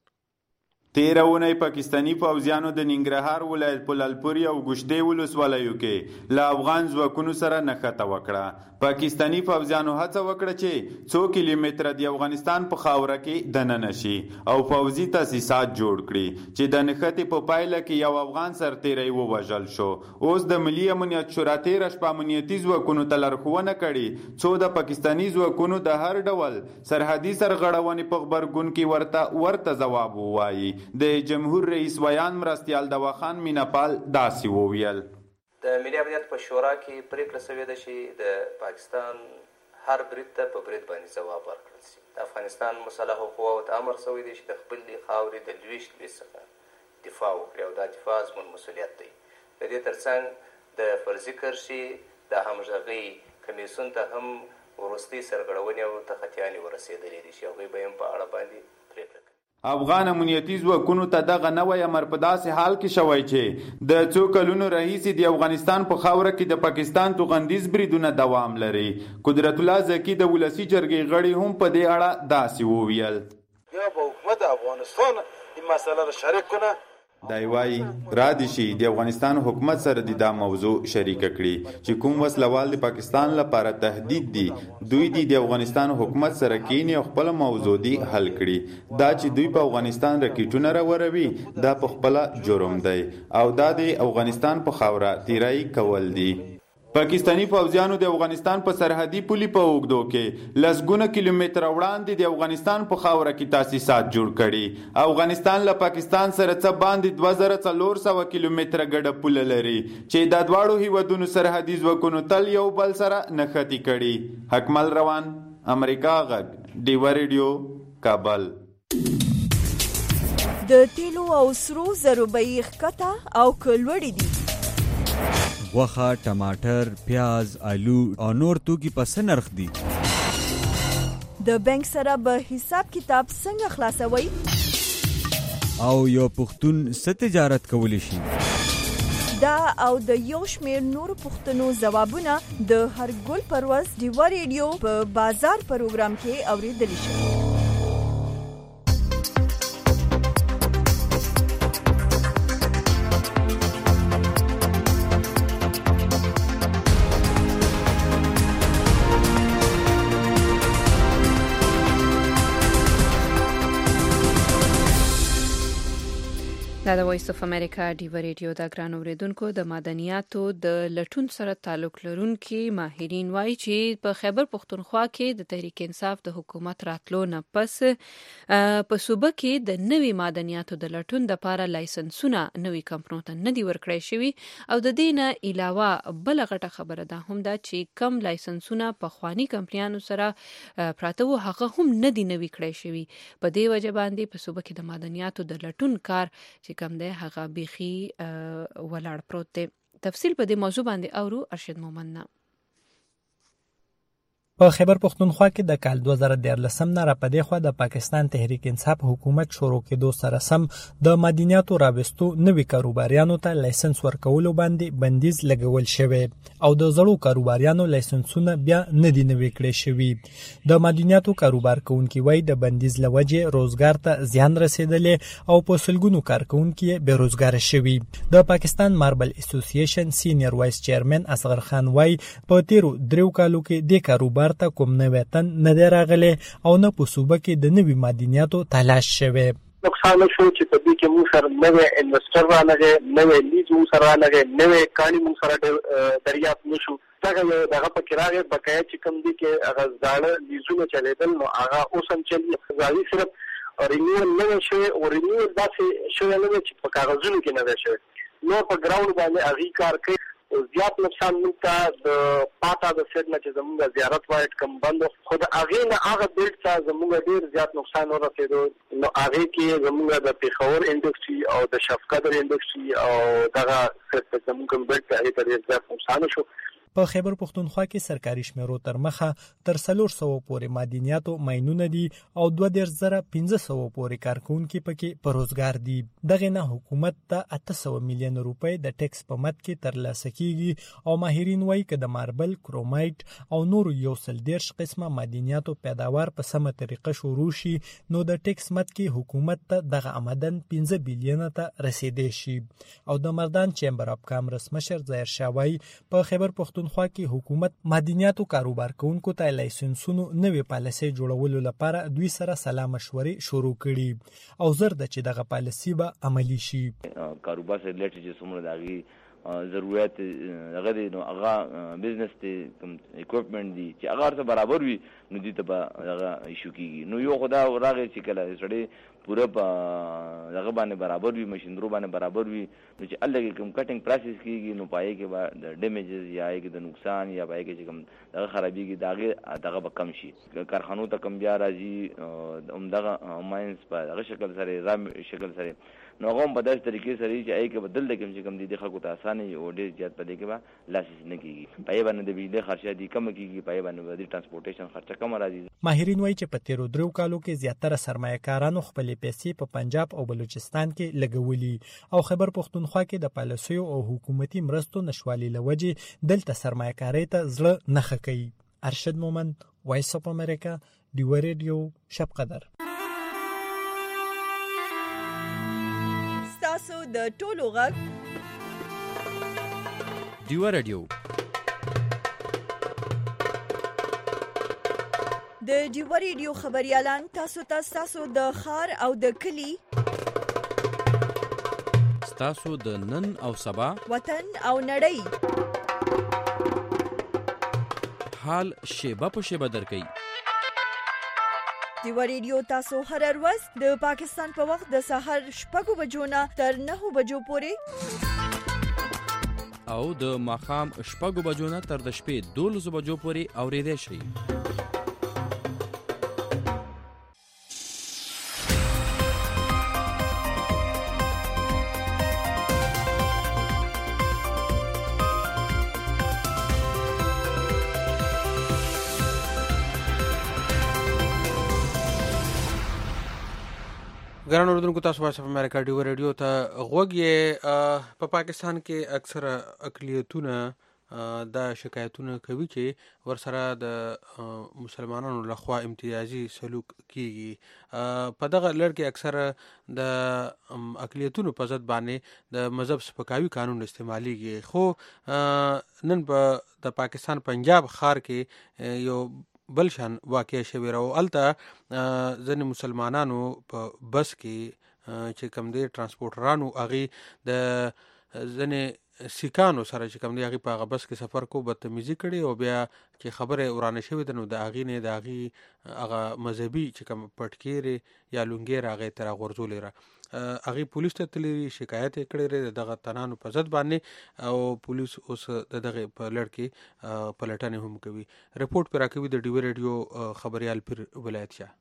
تیره اونۍ پاکستاني پوځیانو د ننګرهار ولایت په لالپورې او ګوشتې ولسوالیو کې له افغان ځواکونو سره نښته وکړه. پاکستاني پوځیانو هڅه وکړه چې څو کیلومتره د افغانستان په خاوره کې دننه شي او پوځي تاسیسات جوړ کړي، چې د نښتې په پایله کې یو افغان سرتیری ووژل شو. اوس د ملي امنیت شورا تېره شپه امنیتي ځواکونو ته لارښوونه کړې څو د پاکستاني ځواکونو د هر ډول سرحدي سرغړونې په غبرګون کې ورته ورته ځواب ووایي. د جمهور رئیس ویان مرستیال دواخان میناپال داسې وویل: د ملي امنیت په شورا کې پریکړه شوې ده چې د پاکستان هر برید ته په برید باندې ځواب ورکړل شي. د افغانستان مسلحو قواو ته امر شوی دی چې د خپلې خاورې د لویشت لویشت څخه دفاع وکړي او دا دفاع زموږ مسؤلیت دی. د دې ترڅنګ د فرضي کرښې د همغږۍ کمیسیون ته هم وروستۍ سرغړونې او تخطیانې ورسېدلې دي چې هغوی به هم په اړه باندې پریکړه کوي. افغان امنیتي ځواکونو ته دغه نوی امر په داسې حال کې شوی چې د څو کلونو راهیسې د افغانستان په خاوره کې د پاکستان توغندیز بریدونه دوام لري. قدرت الله زکی د ولسی جرګې غړي هم په دې اړه داسې وویل: یا به حکومت افغانستان این مسئله را شریک کنه. دی وایي را دي شي د افغانستان حکومت سره د دا موضوع شریکه کړي چې کوم وسلوال د پاکستان لپاره تهدید دي، دوی د افغانستان حکومت سره کینی او خپل موضوع دی حل کړي. دا چې دوی په افغانستان راکېټونه راوروي دا په خپل جرم دی او دا د افغانستان په خاوره تیرای کول دي. پاکستانی پوځیانو د افغانستان په سرحدي پولي په اوږدو کې لسګونه کیلومتره وړاندې د افغانستان په خاوره کې تاسیسات جوړ کړي. افغانستان له پاکستان سره څه باندې دوه زره څلور سوه کیلومتره ګډه پوله لري چې د دواړو هیوادونو سرحدي ځواکونو تل یو بل سره نښتي کړي. حکمل روان، امریکا غږ، ډیوه ریډیو، کابل. د تیلو او سرو زرو بیې ښکته او کلوړې دي. غوښه، ټماټر، پیاز، آلو او نور توکي په څه نرخ دي؟ د بانک سره به حساب کتاب څنګه خلاصوي؟ او یو پښتون څه تجارت کولی شي؟ دا او د یو شمېر نورو پوښتنو ځوابونه د هر ګل پر ورځ ډیوه ریډیو په بازار پروګرام کې اورېدلی شي. دا د وایس اف امریکا ډیو ریډیو د ګران اوریدونکو د مدنیاتو د لټون سره تعلق لرونکي ماهرین وایي چې په خیبر پختونخوا کې د تحریک انصاف د حکومت راتلو نه پس په صوبه کې د نوي مدنیاتو د لټون د لپاره لایسنسونه نوي کمپنیو ته نه دي ورکړی شوي او د دې نه علاوه بل غټه خبره ده هم دا چې کم لایسنسونه په خواني کمپنیانو سره پراته وو هغه هم نه دي نوي کړی شوي په دې وجه باندې په صوبه کې د مدنیاتو د لټون کار کم ده هغه بيخي ولاړ پروت دی. تفصیل په دې موضوع باندې اورو ارشد مومن. په خیبر پختونخوا کې د کال دوه زره دیارلسم نه را پدې خو د پاکستان تحریک انصاف حکومت شروع کېدو سره سم د مدنیاتو راوستو نوي کاروباریانو ته لایسنس ورکولو باندې بندیز لګول شوی او د زړو کاروباریانو لایسنسونه بیا نه دي نوي کړی شوی. د مدنیاتو کاروبار کوونکي وای د بندیز لوجه روزګار ته زیان رسیدلې او په سلګونو کارکونکي بے روزګار شوي. د پاکستان ماربل اسوسییشن سینیئر وایس چیرمن اصغر خان وای په تیرو دریو کالو کې د کاروبار ته کوم نه وطن نه دی راغلی او نه په صوبه کې د نوي مدنیاتو تلاش شوی. نقصان شو چې په دې کې موږ سره نوې انویسټر رانغی، نوې لیز موږ سره رانغی، نوې کاڼي موږ سره دریافت نشو. دغه دغه پکې راغی بقایا چې کوم دي کې هغه ځاړه لیزونه چلېدل نو هغه اوس هم چلي. ځاړي صرف رینیول نه شوی او رینیول داسې شوی نه چې په کاغذونو کې نه دی شوی. نو په ګراوند باندې هغې کار کوي. زیات نقصان موږ ته د پاتا د سیټ نه چې زموږ زیارت وایټ کم بند خو د هغې نه هغه بیلټ ته زموږ ډېر زیات نقصان ورسېدو. نو هغې کې زموږ د پېښور انډسټري او د شفقدر انډسټري او دغه سیټ ته زموږ کوم بیلټ ته هغې ته ډېر زیات نقصان شو. په خیبر پختونخوا کې سرکاري شمیرو تر مخه تر څلور سوه پورې مدنیاتو ماینونه دي او دوه دېرش زره پنځه سوه پورې کارکونکي پکې په روزګار دي. دغه نه حکومت ته اته سوه میلیون روپۍ د ټیکس په مد کې ترلاسه کیږي او ماهرین وایي که د ماربل، کرومایټ او نورو یو سل دېرش قسمه مدنیاتو پیداوار په سمه طریقه شروع شي نو د ټیکس مد کې حکومت ته دغه آمدن پنځه بیلیونه ته رسیدای شي. او د مردان چیمبر اف کامرس مشر ظاهر شاه وایي په خیبر پختونخوا خوا کې حکومت مدنیاتو کاروبار کوونکو ته لایسنسونو نوې پالیسي جوړولو لپاره دوی سره سلا مشورې شروع کړي او زر د چې دغه پالیسي به عملی شي. کاروبار سره ریلیټډ چې څومره دغه ضرورت هغه دی نو هغه بزنس ته کوم اکوپمنټ دي چې هغه سره برابر وي نو دې ته به هغه ایشو کیږي. نو یو خدا راغی چې کله سړی پوره په هغه باندې برابر وي، ماشینرو باندې برابر وي نو چې الله کې کوم کټینګ پروسس کیږي نو پای کې به د ډیمیجز یا کې د نقصان یا پای کې کوم دغه خرابېږي دغه دغه به کم شي. کارخانو ته کم بیا راځي هم دغه ماینس په هغه شکل سره رام شکل سره نو هغه په داسې طریقې سره چې آی کې بدل کوم چې کوم دي د خلکو ته اسانه او ډېر زیات پدې کې به لاسیس نه کیږي. پای باندې د بجلی خرچه دي کم کیږي، پای باندې د ټرانسپورټیشن خرچه کم راځي. ماهرین وایي چې په تیرو درو کالو کې زیاتره سرمایه‌کارانو خپلې پیسې په پنجاب او بلوچستان کې لګولي او خیبر پختونخوا کې د پالیسیو او حکومتي مرستو نشوالي لوجې دلته سرمایه‌کارۍ ته زړه نه ښه کوي. ارشد مومن، وایس اف امریکا، ډیو ریډیو، شب قدر. تاسو د ټولو غږ ډیو ریډیو د ډیو ریډیو خبريالان تاسو ته تاسو د خار او د کلی تاسو د نن او سبا وطن او نړۍ حال شیبه په شیبه درکې. ډیو ریډیو تاسو هر ورځ د پاکستان په وخت د سحر شپږ بجو نه تر نهه بجو پورې او د ماښام شپږ بجو نه تر د شپې دولس بجو پورې اورېدای شئ. ګران اوردونکو تاسو وایس اف امریکا ډیو ریډیو ته غوږ یې. په پاکستان کې اکثره اقلیتونه دا شکایتونه کوي چې ورسره د مسلمانانو لخوا امتیازي سلوک کیږي. په دغه لړ کې اکثره د اقلیتونو په ضد باندې د مذهب سپکاوي قانون استعمالیږي. خو نن په د پاکستان پنجاب ښار کې یو بل شان واقع شوی راو الته ځنې مسلمانانو په بس کې چې کوم دی ترانسپورټرانو هغه د ځنې سیکانو سره چې کوم دی هغه په هغه بس کې سفر کو بدتمیزي کړي او بیا چې خبره ورانه شوې ده نو د هغې نه د هغې هغه مذهبي چې کوم پټکېرې یا لونګې هغې ته راغورځولې را هغې پولیس ته تللي شکایت یې کړی دغه تنانو په ضد باندې او پولیس اوس د دغې په لړ کې پلټنې هم کوي. رپورټ پې راکوي د ډیوی ریډیو خبریال پیر ولایت شاه.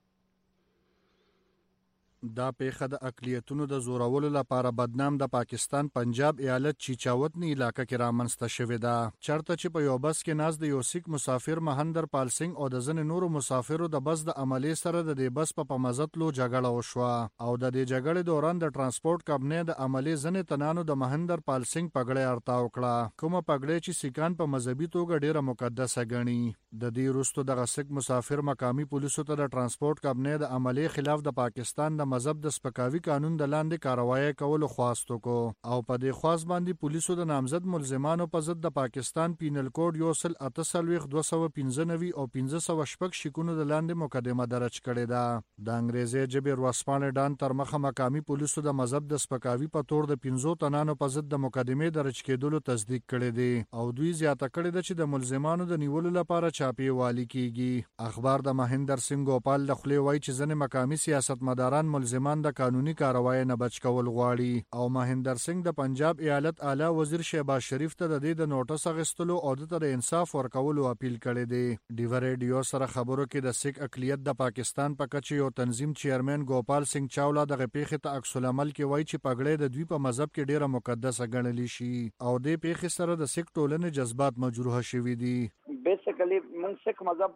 دا پیښه د اقلیتونو د زورولو لپاره بدنام د پاکستان پنجاب ایالت چیچاوتنی علاقې کې رامنځته شوې ده، چرته چې په یو بس کې ناز د یو سیک مسافر مهندر پال سنگ او د ځینې نورو مسافرو د بس د عملې سره د دې بس په پمزتلو جګړه وشوه او د دې جګړې دوران د ترانسپورت کمپنۍ د عملې ځینې تنانو د مهندر پال سنگ پګړۍ ارتاو کړه، کومه پګړۍ چې سیکان په مذهبي توګه ډیره مقدسه ګڼي. د دې وروسته دغه سیک مسافر مقامي پولیسو ته د ترانسپورت کمپنۍ د عملې خلاف د پاکستان د مذهب د سپکاوي قانون د لاندې کاروایی کولو خواستو کو او په دې خواست باندې پولیسو د نامزد ملزمانو په ضد د پاکستان پینل کوډ یو سل اته څلوېښت دوه سوه پنځه نوي او پنځه سوه شپږ شیکونو د لاندې مقدمه درج کړې ده. د انګریزي ژبې ورځپاڼې ډان تر مخه مقامي پولیسو د مذهب د سپکاوي په تور د پنځو تنانو په ضد د مقدمې درج کېدلو تصدیق کړی دی او دوی زیاته کړې ده چې د ملزمانو د نیولو لپاره چاپی والی کیږي. اخبار د مهندر سنگ ګوپال د خولې وایي چې ځینې مقامي سیاستمداران ملزمان د قانوني کاروایی نه بچ کول غواړي او مهندر سنگ د پنجاب ایالت اعلی وزیر شهباز شریف ته د دې د نوټس اخیستلو او د انصاف ورکولو اپیل کړی دی. ډیوی ریډیو سره خبرو کې د سیک اقلیت د پاکستان په کچه یو تنظیم چیرمن ګوپال سنگ چاولا د پیښې ته عکس العمل کې وایي چې پګړۍ د دوی په مذهب کې ډیره مقدسه ګڼل شي او د پیښې سره د سیک ټولنې جذبات مجروح شوي دي. بیسیکلی موږ سیک مذهب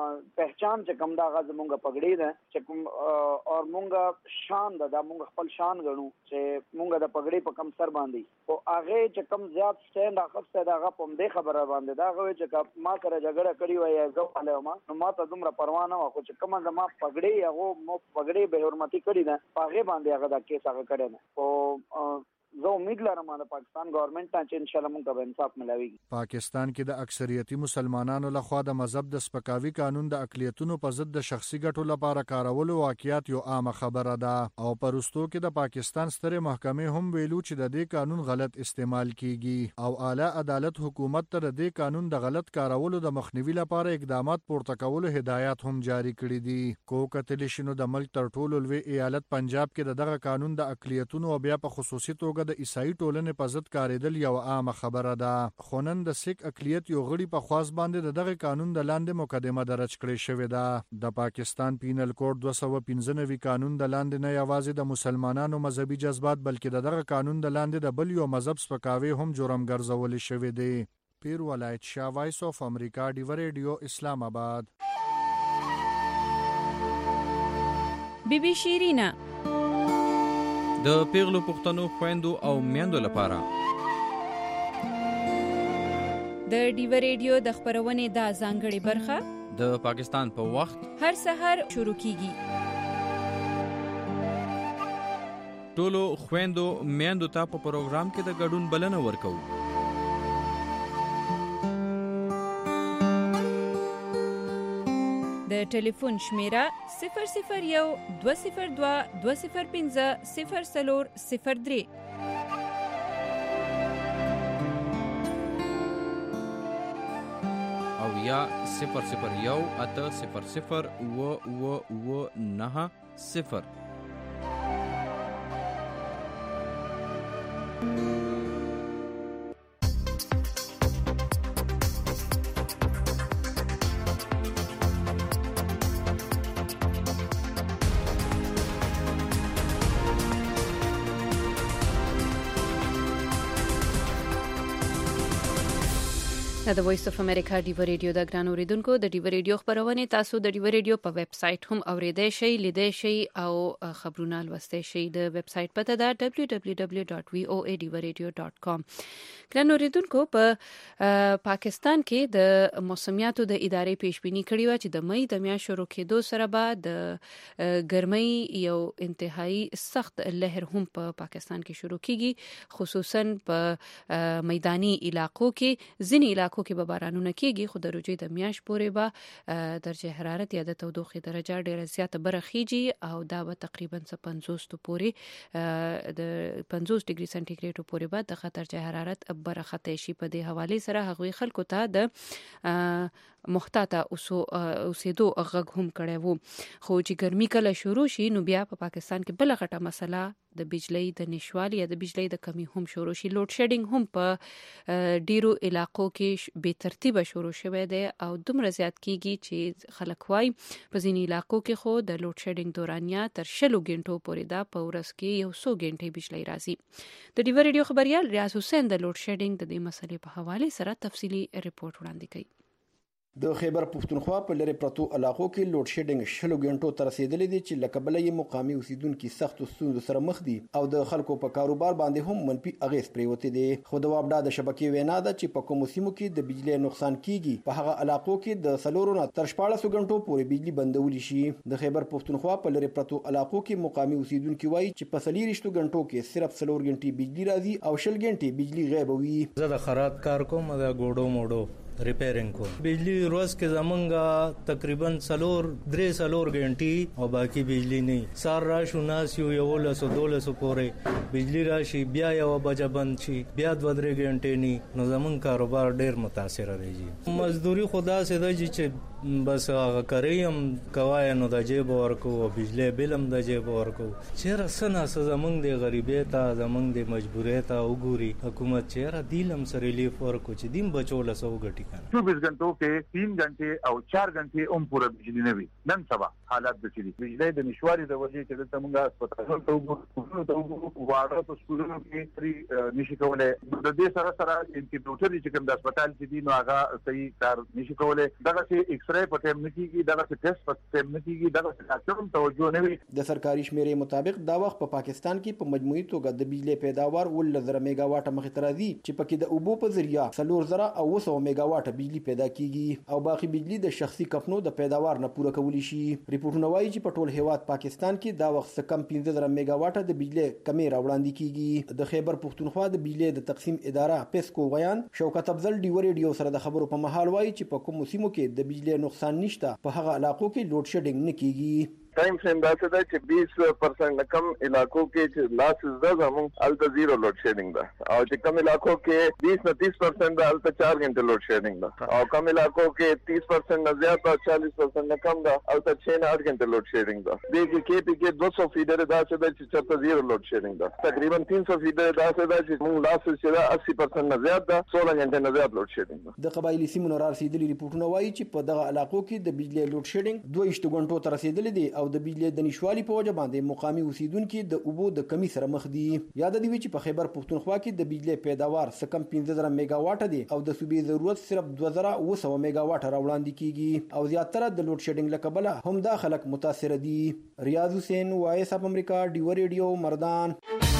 پہچان چې کوم دا غاز مونږه پګړې ده چې کوم او مونږه شان ده دا مونږ خپل شان غنو چې مونږه د پګړې په کم سر باندې او هغه چې کم زیات سټیند اخسته دا غو په دې خبره باندې دا غوي چې ما سره جګړه کړی وای زه والے ما نو ما ته دومره پروا نه و خو چې کوم زما پګړې هغه مو پګړې به حرمتي کړی ده هغه باندې هغه دا کیس هغه کړی نه او زه امید لرم د پاکستان ګورنمنت ته چې ان شاء الله موږ ته انصاف ملويږي. پاکستان کې د اکثریتي مسلمانانو لخوا د مذهب د سپکاوي قانون د اقلیتونو په ضد د شخصي ګټو لپاره کارولو واقعیت یو عامه خبره ده او پرستو کې د پاکستان ستره محکمې هم ویلو چې د دې قانون غلط استعمال کیږي او اعلی عدالت حکومت ته د دې قانون د غلط کارولو د مخنیوي لپاره اقدامات پورته کولو هدایت هم جاری کړي دي. کو کتل شنو د ملک تر ټولو لوی ایالت پنجاب کې دغه قانون د اقلیتونو او بیا په خصوصي توګه د عیسائی ټولنې په ضد کاریدل یو عامه خبره ده. خو نن د سیک اقلیت یو غړي په خواست باندې دغه قانون د لاندې مقدمه درج کړې شوې ده. د پاکستان پینل کوډ دوه سوه پنځه نوي قانون د لاندې نه یوازې د مسلمانانو مذهبي جذبات بلکې دغه قانون د لاندې د بل یو مذهب سپکاوي هم جرم ګرځول شوی دی. پیر ولایت شاه، وایس اف امریکا، ډیوی ریډیو، اسلام آباد. بی بی شیرینا د پیغلو پښتنو خويندو او میندو لپاره د ډیوی ریډیو د خبرونې د ځانګړي برخه د پاکستان په وخت هر سحر شروع کیږي. ټولو خويندو میندو ته په پروګرام کې د ګډون بلنه ورکو. د ټلیفون شمیره صفر صفر یو دوه صفر دوه دوه صفر پنځه صفر څلور صفر درې او یا صفر صفر یو اته صفر صفر و و و نه صفر. د وایس اف امریکا ډیوی ریډیو د ګران اوریدونکو د ډیوی ریډیو خبرونه تاسو د ډیوی ریډیو په ویب سټ هم اوریدئ شئ، لیدئ شئ او خبرونه لوستئ شئ. د ویب سټ پته ده دبليو دبليو دبليو ډاټ وی او ای ډیوی ریډیو ډاټ کام. ګران اوریدونکو په پاکستان کې د موسمیاتو د ادارې پیشبینی کړې و چې د مې د میاشتې شروع کېدو سره به د ګرمۍ یو انتهایی سخت لهر هم په پاکستان کې شروع کیږي، خصوصا په میداني علاقو کې. ځینې علاقو علاقو کې به بارانونه کیږي، خو د روجي د میاشت پورې به درجه حرارت یا د تودوخې درجه ډیره زیاته برخیږي او دا به تقریبا پنځوس ته پورې د پنځوس ډیګري سنټیګریډ پورې به د درجه حرارت برخته شي. په دې حواله سره هغوی خلکو ته د محتاطه اوسېدو غږ هم کړی وو. خو چې ګرمي کله شروع شي نو بیا په پاکستان کې بل غټه مسله د بجلی د نشوالي یا د بجلی د کمی هم شروع شي. لوډ شیډینګ هم په ډیرو علاقو کې به ترتیبه شروع شوی دی او دومره زیات کیږي چې خلک وایي په ځینې علاقو کې خو د لوډ شیډینګ دورانیا تر شلو غنټو پورې دا په ورځ کې یو څو غنټې بجلی راځي. د ډیو ریډیو خبريال ریاض حسین د لوډ شیډینګ د دې مسلې په حواله سره تفصیلی ریپورت وړاندې کوي. د خیبر پښتونخوا په لری پرتو علاقو کې لوډ شیډینګ شلو غنټو تر رسیدلې دي چې لکه بلې مقامي اوسیدونکو سخت ستونزو سره مخ دي او د خلکو په کاروبار باندې هم منفي اغیز پریوتی دي. خو د وابډا د شبکې وینا ده چې په کوم سیمو کې د بجلی نقصان کیږي په هغه علاقو کې د سلورو نه تر شپاړس غنټو پورې بجلی بندول شي. د خیبر پښتونخوا په لری پرتو علاقو کې مقامي اوسیدونکو وایي چې په سلیریشتو غنټو کې صرف سلور غنټې بجلی راځي او شل غنټې بجلی غیب وي. زه د خرات کار کوم د ګوډو موډو ریپیرینګ کو بجلی روز کې زمونږه تقریبا سلور درې سلور غنټي او باقی بجلی نه سار را شو ناس یو یو لسو دولسو پورې بجلی راشي بیا یو بجا بند شي بیا دو درې غنټې نه نو زمونږ کاروبار ډیر متاثر راځي. مزدوري خدا سي د چې بس هغه کریم کوای نو د جیب ورکو او بجلی بلم د جیب ورکو چیرې سنا زمونږ د غریبۍ ته زمونږ د مجبوریت ته وګوري حکومت چیرې دیلم سره ریلیف ورکو چې دیم بچو لسو غټي चौबीस घंटों के तीन घंटे और चार घंटे ओम पूरा बिजली ने भी नन सबा हालात बची बिजली द निश्वारी द वजह से तमंगा अस्पताल तो तो वाड़ा तो स्कूलों की फ्री निशिकवले द दे सारा सारा इनकी डॉक्टर जी के अस्पताल की दिन आगा सही कार निशिकवले दगा से एक्सरे पटेम नकी की दगा से टेस्ट पटेम नकी की दगा से डॉक्टर तवज्जो ने भी د سرکاري شمیرې مطابق دا وخت په پاکستان کې په مجموعي توګه د بجلی پیداوار ول زره میگاواټ مخې ته راځي چې پکې د اوبو په ذریعہ سلور زره او وسو میگاواټ بجلی پیدا کیږي او باقی بجلی د شخصي کفنو د پیداوار نه پوره کولی شي. ریپورتونه وایي چې په ټول هیواد پاکستان کې دا وخت کم پنځه زره میگاواټ د بجلی کمی راوړاندې کیږي. د خیبر پښتونخوا د بجلی د تقسیم اداره پیسکو غیان شوکت افضل ډیو ریډیو سره د خبرو په مهال وایي چې په کوم سیمو کې د بجلی نقصان نشته په هغه علاقو کې لوډ شیډینګ نه کیږي. टाइम फ्रेम दासे दा چې बीस परसेंट कम इलाकों के چې لاس زده زمون الته زیرو لوډ شیډینګ ده او چې کم علاقوں کې बीस نه तीस परसेंट ده الته चार घंटे لوډ شیډینګ ده او کم علاقوں کې तीस परसेंट نه زیات او चालीस परसेंट نه کم ده الته छह نه आठ घंटे لوډ شیډینګ ده. دغه کې پی کې दो सौ فیډر داسې ده چې چرته زیرو لوډ شیډینګ ده. تقریبا तीन सौ فیډر داسې ده چې موږ لاس چې ده अस्सी परसेंट نه زیات ده सोलह घंटे نه زیات لوډ شیډینګ ده. د قبایلی سیمو نه رسیدلي ریپورتونه وایي چې په دغه علاقو کې د بجلی لوډ شیډینګ دوه ویشت غنټو ته رسیدلي دي او د بجلی د شوالی په وجه باندې مقامي اوسیدونکو د اوبو د کمی سره مخ دي. یاد دی چې په خیبر پښتونخوا کې د بجلی پیداوار سکم پنځه زره میگاواټ دي او د صوبې ضرورت صرف دوه زره وسو میگاواټ راوړاندې کیږي او زیاتره د لوډ شیډینګ لکبله هم دا خلک متاثر دي. ریاض حسین وایس اپ امریکا ډیو ریډیو مردان.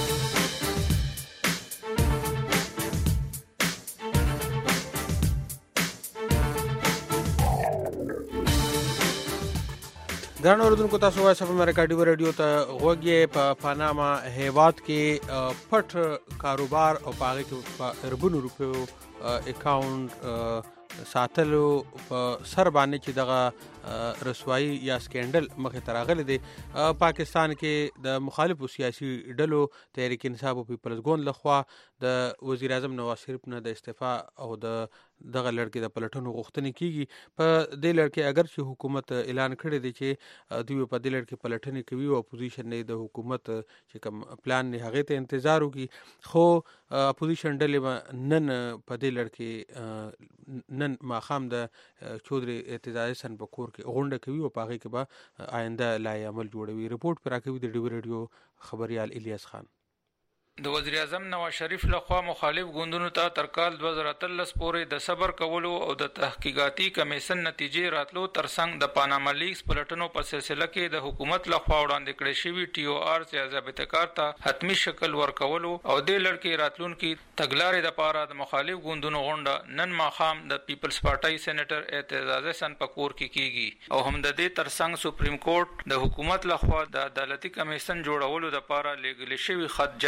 ګران اوردونکو تاسو وایس اف امریکا ډیو ریډیو ته غوږی په پاناما هیواد کې پټ کاروبار او پاغه کې په اربن روپیو اکاونټ ساتلو په سر باندې چې دغه رسوایی یا سکینډل مخې ته راغلی دی. پاکستان کې د مخالفو سیاسي ډلو تحریک انصاف او پیپلز ګوند لخوا د وزیر اعظم نواز شریف نه د استعفا او د دغه لړکې د پلټنو غوښتنې کیږي. په دې لړکې اگر چې حکومت اعلان کړی دی چې دوی په دې لړکې پلټنې کوي او اپوزیشن نه د حکومت چې کوم پلان نه هغه ته انتظار وکړي، خو اپوزیشن ډلې نن په دې لړکې نن ماخام د چودري اعتزاز حسن په کور کې غونډه کوي او په هغه کې به آینده لای عمل جوړوي. رپورټ پر راکوي د ډیو ریډیو خبريال الیاس خان. د وزیر اعظم نواز شریف لخوا مخالف ګوندونو ته تر کال دوه زره اتلس پورې د صبر کولو او د تحقیقاتي کمیشن نتیجې راتلو ترڅنګ د پاناما لیکس پلټنو په سلسله کې د حکومت لخوا وړاندې کړې شوی ټي او آر یا ضابطه کار ته حتمی شکل ورکولو او د لړکې راتلونکي تګلارې د پاره د مخالف ګوندونو غونډه نن ماخام د پیپلز پارټي سېنیټر اعتزاز حسن په کور کې کیږي او هم د دې ترڅنګ سپریم کورټ د حکومت لخوا د عدالتي کمیشن جوړولو د پاره لګل شوی خط جاج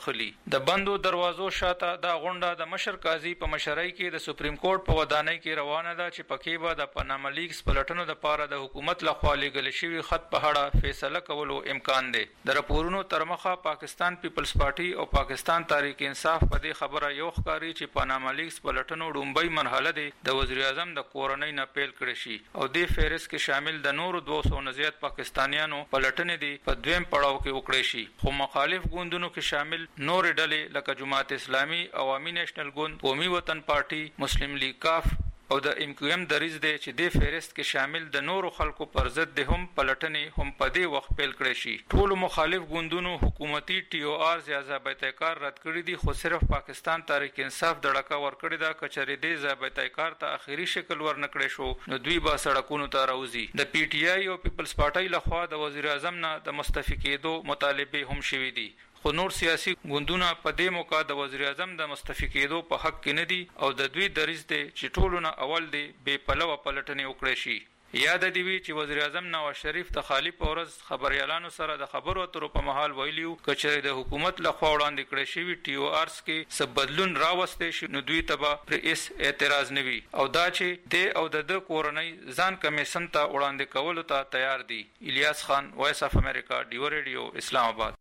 پوښلي. د بندو دروازو شاته دا غونډه د مشر قاضي په مشرۍ کې د سپریم کورټ په ودانۍ کې روانه ده چې پکې به د پاناما لیکس پلټنو د پاره د حکومت لخوا لیږل شوي خط په اړه فیصله کولو امکان دی. د راپورونو تر مخه پاکستان پیپلز پارټي او پاکستان تحریک انصاف په دې خبره یو ښکاري چې پاناما لیکس پلټنو ډومبۍ مرحله دی د وزیر اعظم د کورنۍ نه پیل کړی شي او دې فهرست کې شامل د نورو دوه سوه نه زیات پاکستانیانو پلټنې دي په دویم پړاو کې وکړی شي. خو مخالف ګوندونو کې شامل نورې ډلې لکه جماعت اسلامي، عوامي نیشنل ګوند، قومي وطن پارټي، مسلم لیگ کاف او د ام کیو ام دریځ دی چې د فهرست کې شامل د نورو خلکو پر ضد د هم پلټنې هم په دې وخت پیل کړی شي. ټول مخالف ګوندونو حکومتي ټي او آر یا ضابطه کار رد کړی دي، خو صرف پاکستان تحریک انصاف دړکه ورکړی دا کچری دې ضابطه کار ته اخیری شکل ورنکړی شو نو دوی به سړکونو ته راوځي. د پی ټی آی او پیپلز پارټي لخوا د وزیر اعظم نه د مستعفي کېدو مطالبه هم شوې دي، خو نور سیاسي ګوندونه په دې موقع د وزیر اعظم د مستعفي کېدو په حق کې نه دي او د دوی دریځ دی چې ټولو نه اول دی بې پلوه پلټنې وکړی شي. یاد دی وی چې وزیر اعظم نواز شریف د خالی په ورځ خبريالانو سره د خبرو اترو په محل ویلیو کچې د حکومت لخوا وړاندې کړی شوی ټي او آرز کې څه بدلون راوستي شي نو دوی ته به پر اس اعتراض نه وي او دا چې د او د کورنۍ ځان کمیشن ته وړاندې کولو ته تیار دي. الیاس خان، وایس اف امریکا، ډیو ریډیو، اسلام آباد.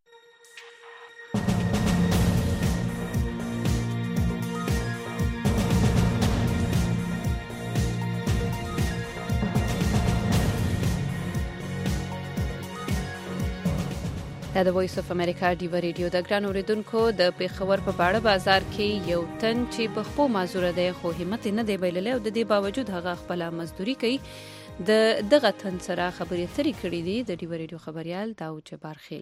دا د وایس اف امریکا ډیو ریډیو د ګران اوریدونکو د پیښور په باړه بازار کې یو تن چې په خپل معذور دی خو همت نه دی بایللی او د دې باوجود هغه خپل مزدوري کوي د دغه تن سره خبرې اترې کړې دي د ډیو ریډیو خبريال داود جبار خیل.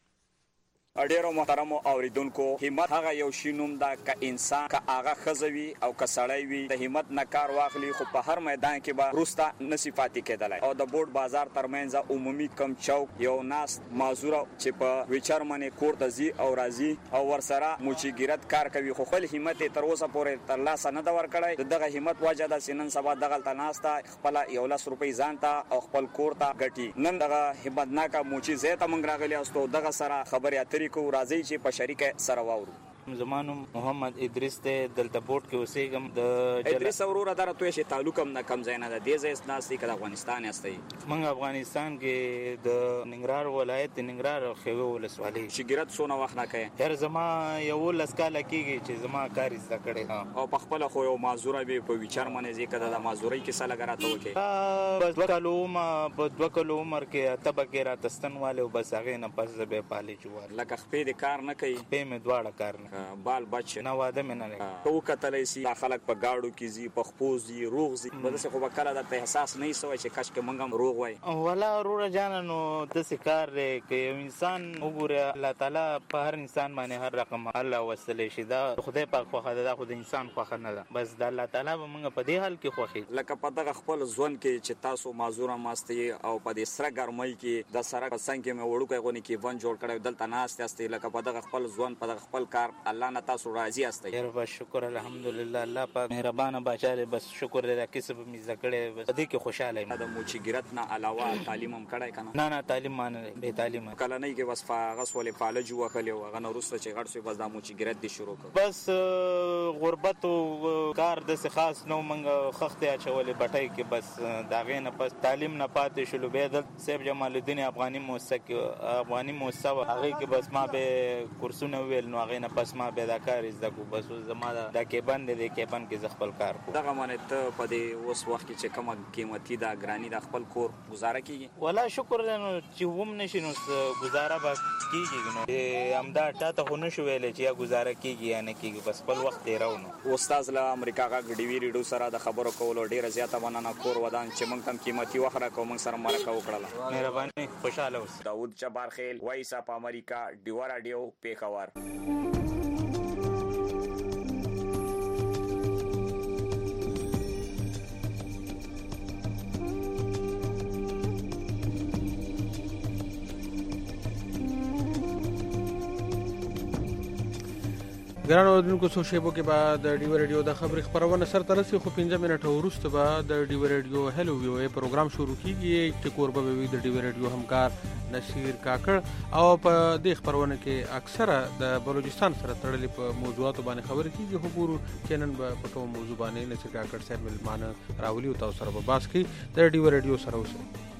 ډیرو محترمو اوریدونکو، همت هغه یو شی نوم دا که انسان که هغه خزوي او که سړی وي د همت نه کار واخلي خو په هر میدان کې به روسته نسی پاتې کېدلی. او د بورډ بازار ترمنځ عمومي کم چوک یو ناس معذوره چې په ویچر منې کور ته ځي او راځي او ورسره موچیګیرت کار کوي خو خپل همت یې تر اوسه پورې ترلاسه نه ده ورکړی. د دغه همت وجه ده چې نن سبا دغلته ناسته خپله یو لس روپۍ ځان ته او خپل کور ته ګټي. نن دغه همتناکه موچي ځای ته موږ راغلي یاستو دغه سره خبرې اترې کو راځي چې په شریکه سره واورو. زمانو محمد ادریس ته دلته بورډ کې اوسېږم. د ادریس وروره دره توی چې تعلق هم نه کم ځای نه ده دې ځای ناستې که د افغانستان یاستئ؟ موږ افغانستان کې د ننګرهار ولایت د ننګرهار او خیوه ولسوالۍ. شګیرت څونه وخت نه کوې؟ یار زما یولس کاله کېږي چې زما کار زده کړی. او په خپله خو یو معذوره وي په ویچر منې ځې که د معذورۍ کیسه لږه راته وکړې؟ بس دوه کالو عمر په دوه کالو عمر کې اته بکې راته ستن والې او بس هغې نه پس زه بیا پالې جوار. لکه خپې دې کار نه کوي؟ خپې مې دواړه کار نه بال بچ نه واده مې نه لري. که وکتلی سي دا خلک په ګاډو کې ځي په خپو ځي روغ ځي نو داسې خو به کله درته احساس نه وي سوی چې کاشکې موږ هم روغ وای؟ والا وروره جانه نو داسې کار دی که یو انسان وګورې الله تعالی په هر انسان باندې هر رقم حل راوستلی شي. دا خدای پاک خوښه ده، دا خو د انسان خوښه نه ده. بس د الله تعالی به موږ په دې حال کې خوښېږو. لکه په دغه خپل ژوند کې چې تاسو معذوره ماستئ او په دې سره ګرمۍ کې د سړک په څنګ کې مې وړوکی غونې کې ون جوړ کړی دلته ناست یاستئ لکه په دغه خپل ژوند په دغه خپل کار الله نه تاسو راضي یاستئ؟ بس شکر الحمدلله الله پاک مهربانه بادشاہ دی. بس شکر دی کسب مې زده کړی بس دې کې خوشاله یم. د موچیګیرت نه علاوه تعلیم هم کړی که نه؟ نه نه تعلیم ما نه دی، بې تعلیمه. کلنۍ کې بس هغه سولې فالج ووهلې او هغه نه وروسته چې غټ شوې بس دا موچیګیرت دې شروع کړ؟ بس غربت او کار داسې خاص نه و، موږ خښتې اچولې بټۍ کې بس د هغې نه پس تعلیم نه پاتې شولو. بیا دلته صاحب جمال الدین افغاني موسسه کې افغاني موسسه وه هغې کې بس ما بیا کورسونه وویل نو هغې نه پس ما بیا دا کار زده کړو. بس زما دا کیبن دی، د کیبن کې زه خپل کار کوم. دغه مانې ته په دې اوس وخت کې چې کومه قیمتي ده ګراني ده خپل کور ګزاره کېږي؟ والا شکر دی نو چې هم نه شي نو ګزاره به کېږي. نو همدا تا ته خو نه شو ویلی چې یا ګزاره کېږي یا نه کېږي، بس خپل وخت تېرو نو. استاد له امریکا غږ ډیوي ریډیو سره د خبرو کولو ډېره زیاته مننه. کور ودان چې موږ ته قیمتي وخت راکړو موږ سره مرکه وکړله. مهرباني، خوشحاله اوسئ. داود جبار خیل، وایس اف امریکا، ډیو راډیو، پیښور. ګران اوردونکو څو شیبو کې بعد د ډیو ریډیو د خبري خبرونه سر ترسي خو پنځه منټه وروسته به د ډیو ریډیو هلو ویو پروګرام شروع کیږي چې کوربه وي د ډیو ریډیو همکار نصیر کاکړ او په دې خبرونه کې اکثره د بلوچستان سره تړلې په موضوعاتو باندې خبرې کیږي. خو ګورو چې نن په کوم موضوع باندې نصیر کاکړ صاحب ملمانه راولي او تاسو سره به بحث کوي. د ډیو ریډیو سره اوسئ.